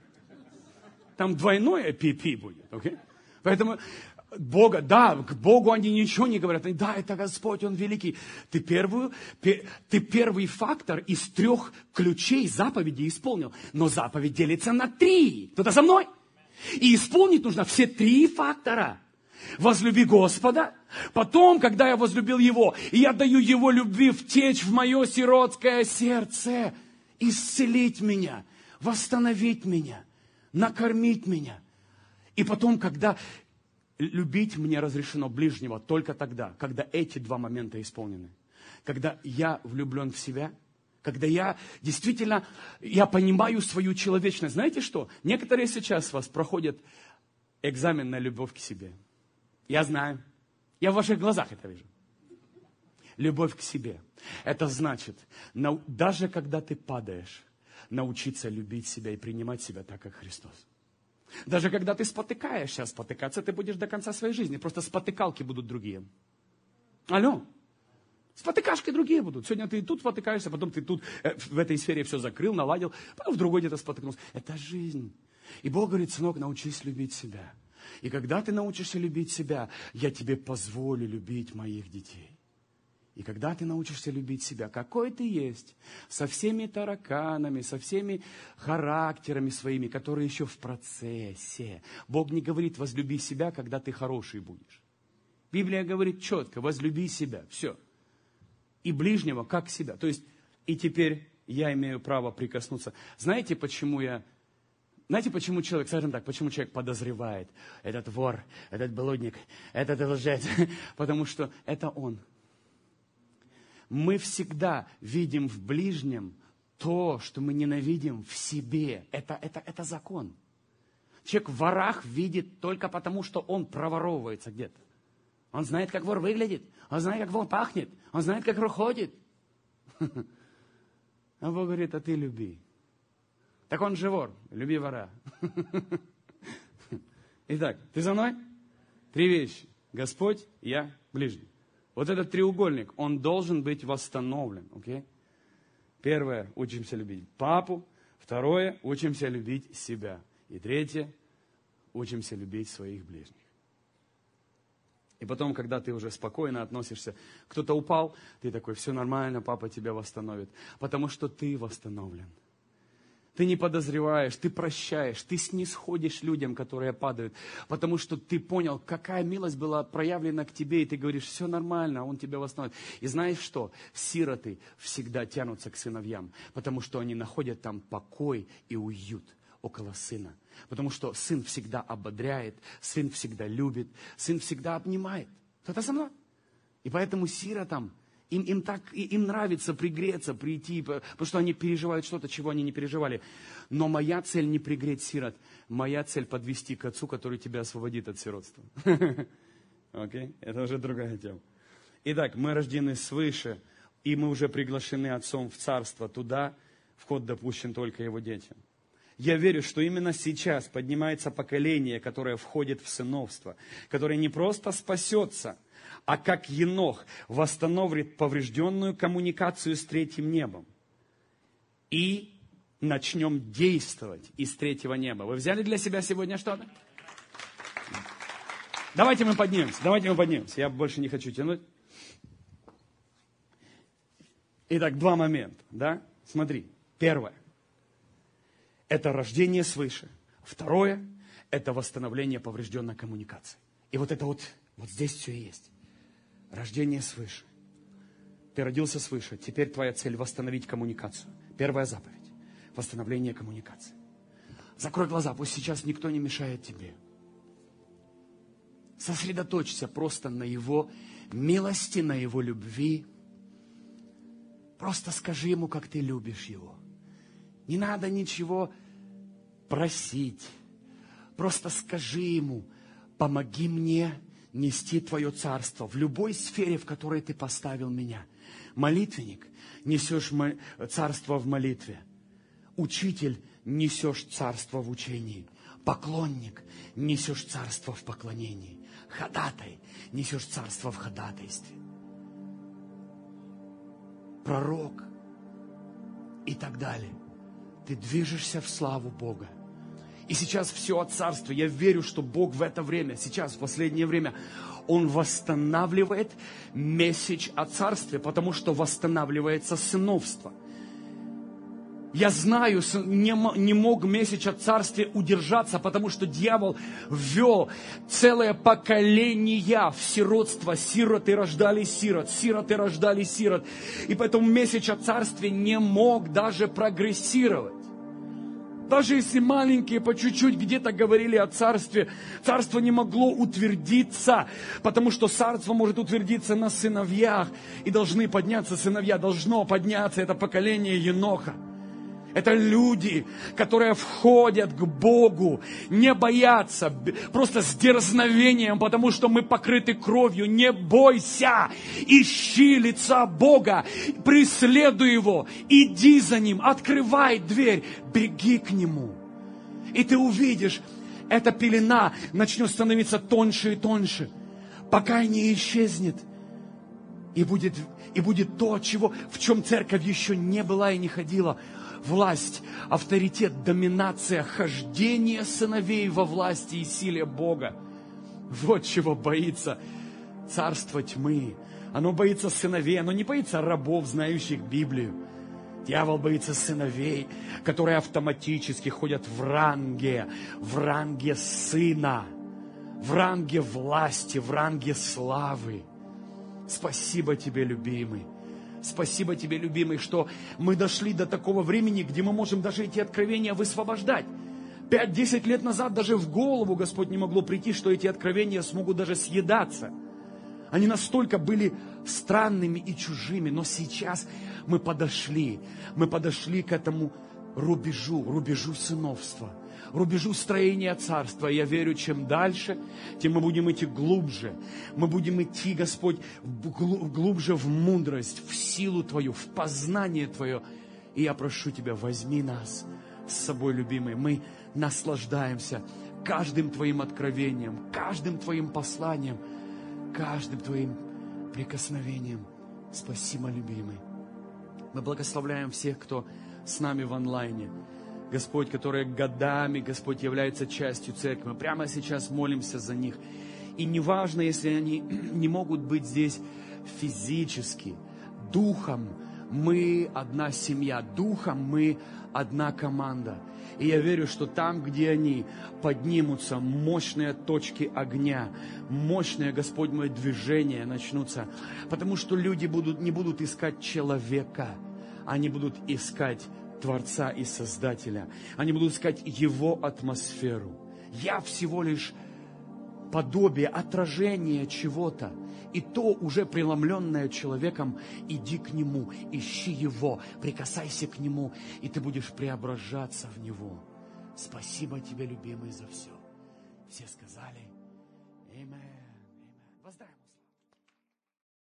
S1: Там двойное пи-пи будет. Okay? Поэтому Бога, да, к Богу они ничего не говорят. Да, это Господь, Он великий. Ты, первую, ты первый фактор из трех ключей заповеди исполнил. Но заповедь делится на три. Кто-то со мной? И исполнить нужно все три фактора. Возлюби Господа. Потом, когда я возлюбил Его, я даю Его любви втечь в мое сиротское сердце. Исцелить меня, восстановить меня, накормить меня. И потом, когда... Любить мне разрешено ближнего только тогда, когда эти два момента исполнены. Когда я влюблен в себя, когда я действительно, я понимаю свою человечность. Знаете что? Некоторые сейчас с вас проходят экзамен на любовь к себе. Я знаю. Я в ваших глазах это вижу. Любовь к себе. Это значит, даже когда ты падаешь, научиться любить себя и принимать себя так, как Христос. Даже когда ты спотыкаешься, спотыкаться ты будешь до конца своей жизни. Просто спотыкалки будут другие. Алло. Спотыкашки другие будут. Сегодня ты тут спотыкаешься, потом ты тут э, в этой сфере все закрыл, наладил, потом в другой где-то спотыкнулся. Это жизнь. И Бог говорит, сынок, научись любить себя. И когда ты научишься любить себя, я тебе позволю любить моих детей. И когда ты научишься любить себя, какой ты есть, со всеми тараканами, со всеми характерами своими, которые еще в процессе. Бог не говорит, возлюби себя, когда ты хороший будешь. Библия говорит четко, возлюби себя, все. И ближнего, как себя. То есть, и теперь я имею право прикоснуться. Знаете, почему я... Знаете, почему человек, скажем так, почему человек подозревает, этот вор, этот блудник, этот лжец? Потому что это он. Мы всегда видим в ближнем то, что мы ненавидим в себе. Это, это, это закон. Человек в ворах видит только потому, что он проворовывается где-то. Он знает, как вор выглядит. Он знает, как вор пахнет. Он знает, как вор ходит. А Бог говорит, а ты люби. Так он же вор. Люби вора. Итак, ты за мной? Три вещи. Господь, я, ближний. Вот этот треугольник, он должен быть восстановлен. Okay? Первое, учимся любить папу. Второе, учимся любить себя. И третье, учимся любить своих ближних. И потом, когда ты уже спокойно относишься, кто-то упал, ты такой, все нормально, папа тебя восстановит. Потому что ты восстановлен. Ты не подозреваешь, ты прощаешь, ты снисходишь людям, которые падают. Потому что ты понял, какая милость была проявлена к тебе, и ты говоришь, все нормально, он тебя восстановит. И знаешь что? Сироты всегда тянутся к сыновьям, потому что они находят там покой и уют около сына. Потому что сын всегда ободряет, сын всегда любит, сын всегда обнимает. Кто-то со мной? И поэтому сиротам, им, им, так, им нравится пригреться, прийти, потому что они переживают что-то, чего они не переживали. Но моя цель не пригреть сирот, моя цель подвести к отцу, который тебя освободит от сиротства. Окей? Это уже другая тема. Итак, мы рождены свыше, и мы уже приглашены отцом в царство. Туда вход допущен только его детям. Я верю, что именно сейчас поднимается поколение, которое входит в сыновство, которое не просто спасется, а как Енох восстановит поврежденную коммуникацию с третьим небом. И начнем действовать из третьего неба. Вы взяли для себя сегодня что-то? Давайте мы поднимемся, давайте мы поднимемся. Я больше не хочу тянуть. Итак, два момента, да? Смотри, первое. Это рождение свыше. Второе – это восстановление поврежденной коммуникации. И вот это вот, вот здесь все и есть. Рождение свыше. Ты родился свыше. Теперь твоя цель – восстановить коммуникацию. Первая заповедь – восстановление коммуникации. Закрой глаза, пусть сейчас никто не мешает тебе. Сосредоточься просто на Его милости, на Его любви. Просто скажи Ему, как ты любишь Его. Не надо ничего просить. Просто скажи Ему, помоги мне нести Твое царство в любой сфере, в которой Ты поставил меня. Молитвенник, несешь царство в молитве. Учитель, несешь царство в учении. Поклонник, несешь царство в поклонении. Ходатай, несешь царство в ходатайстве. Пророк и так далее. Ты движешься в славу Бога. И сейчас все от царства. Я верю, что Бог в это время, сейчас, в последнее время, Он восстанавливает месседж о царстве, потому что восстанавливается сыновство. Я знаю, не, не мог месседж о царстве удержаться, потому что дьявол ввел целое поколение в сиротство. Сироты рождали сирот, сироты рождали сирот. И поэтому месседж о царстве не мог даже прогрессировать. Даже если маленькие по чуть-чуть где-то говорили о царстве, царство не могло утвердиться, потому что царство может утвердиться на сыновьях. И должны подняться сыновья, должно подняться это поколение Еноха. Это люди, которые входят к Богу, не боятся, просто с дерзновением, потому что мы покрыты кровью. Не бойся, ищи лица Бога, преследуй Его, иди за Ним, открывай дверь, беги к Нему. И ты увидишь, эта пелена начнет становиться тоньше и тоньше, пока не исчезнет. И будет, и будет то, чего, в чем церковь еще не была и не ходила. Власть, авторитет, доминация, хождение сыновей во власти и силе Бога. Вот чего боится царство тьмы. Оно боится сыновей, оно не боится рабов, знающих Библию. Дьявол боится сыновей, которые автоматически ходят в ранге, в ранге сына, в ранге власти, в ранге славы. Спасибо тебе, любимый. Спасибо тебе, любимый, что мы дошли до такого времени, где мы можем даже эти откровения высвобождать. Пять-десять лет назад даже в голову Господь не могло прийти, что эти откровения смогут даже съедаться. Они настолько были странными и чужими, но сейчас мы подошли, мы подошли к этому рубежу, рубежу сыновства, рубежу строения царства. И я верю, чем дальше, тем мы будем идти глубже. Мы будем идти, Господь, глубже в мудрость, в силу Твою, в познание Твое. И я прошу Тебя, возьми нас с собой, любимый. Мы наслаждаемся каждым Твоим откровением, каждым Твоим посланием, каждым Твоим прикосновением. Спасибо, любимый. Мы благословляем всех, кто с нами в онлайне. Господь, которые годами, Господь, является частью церкви. Мы прямо сейчас молимся за них. И неважно, если они не могут быть здесь физически, духом мы одна семья, духом мы одна команда. И я верю, что там, где они, поднимутся мощные точки огня, мощные, Господь мой, движения начнутся. Потому что люди будут, не будут искать человека, они будут искать Творца и Создателя. Они будут искать Его атмосферу. Я всего лишь подобие, отражение чего-то. И то уже преломленное человеком, иди к Нему, ищи Его, прикасайся к Нему, и ты будешь преображаться в Него. Спасибо Тебе, любимый, за все. Все сказали: Аминь. Воздай Ему славу.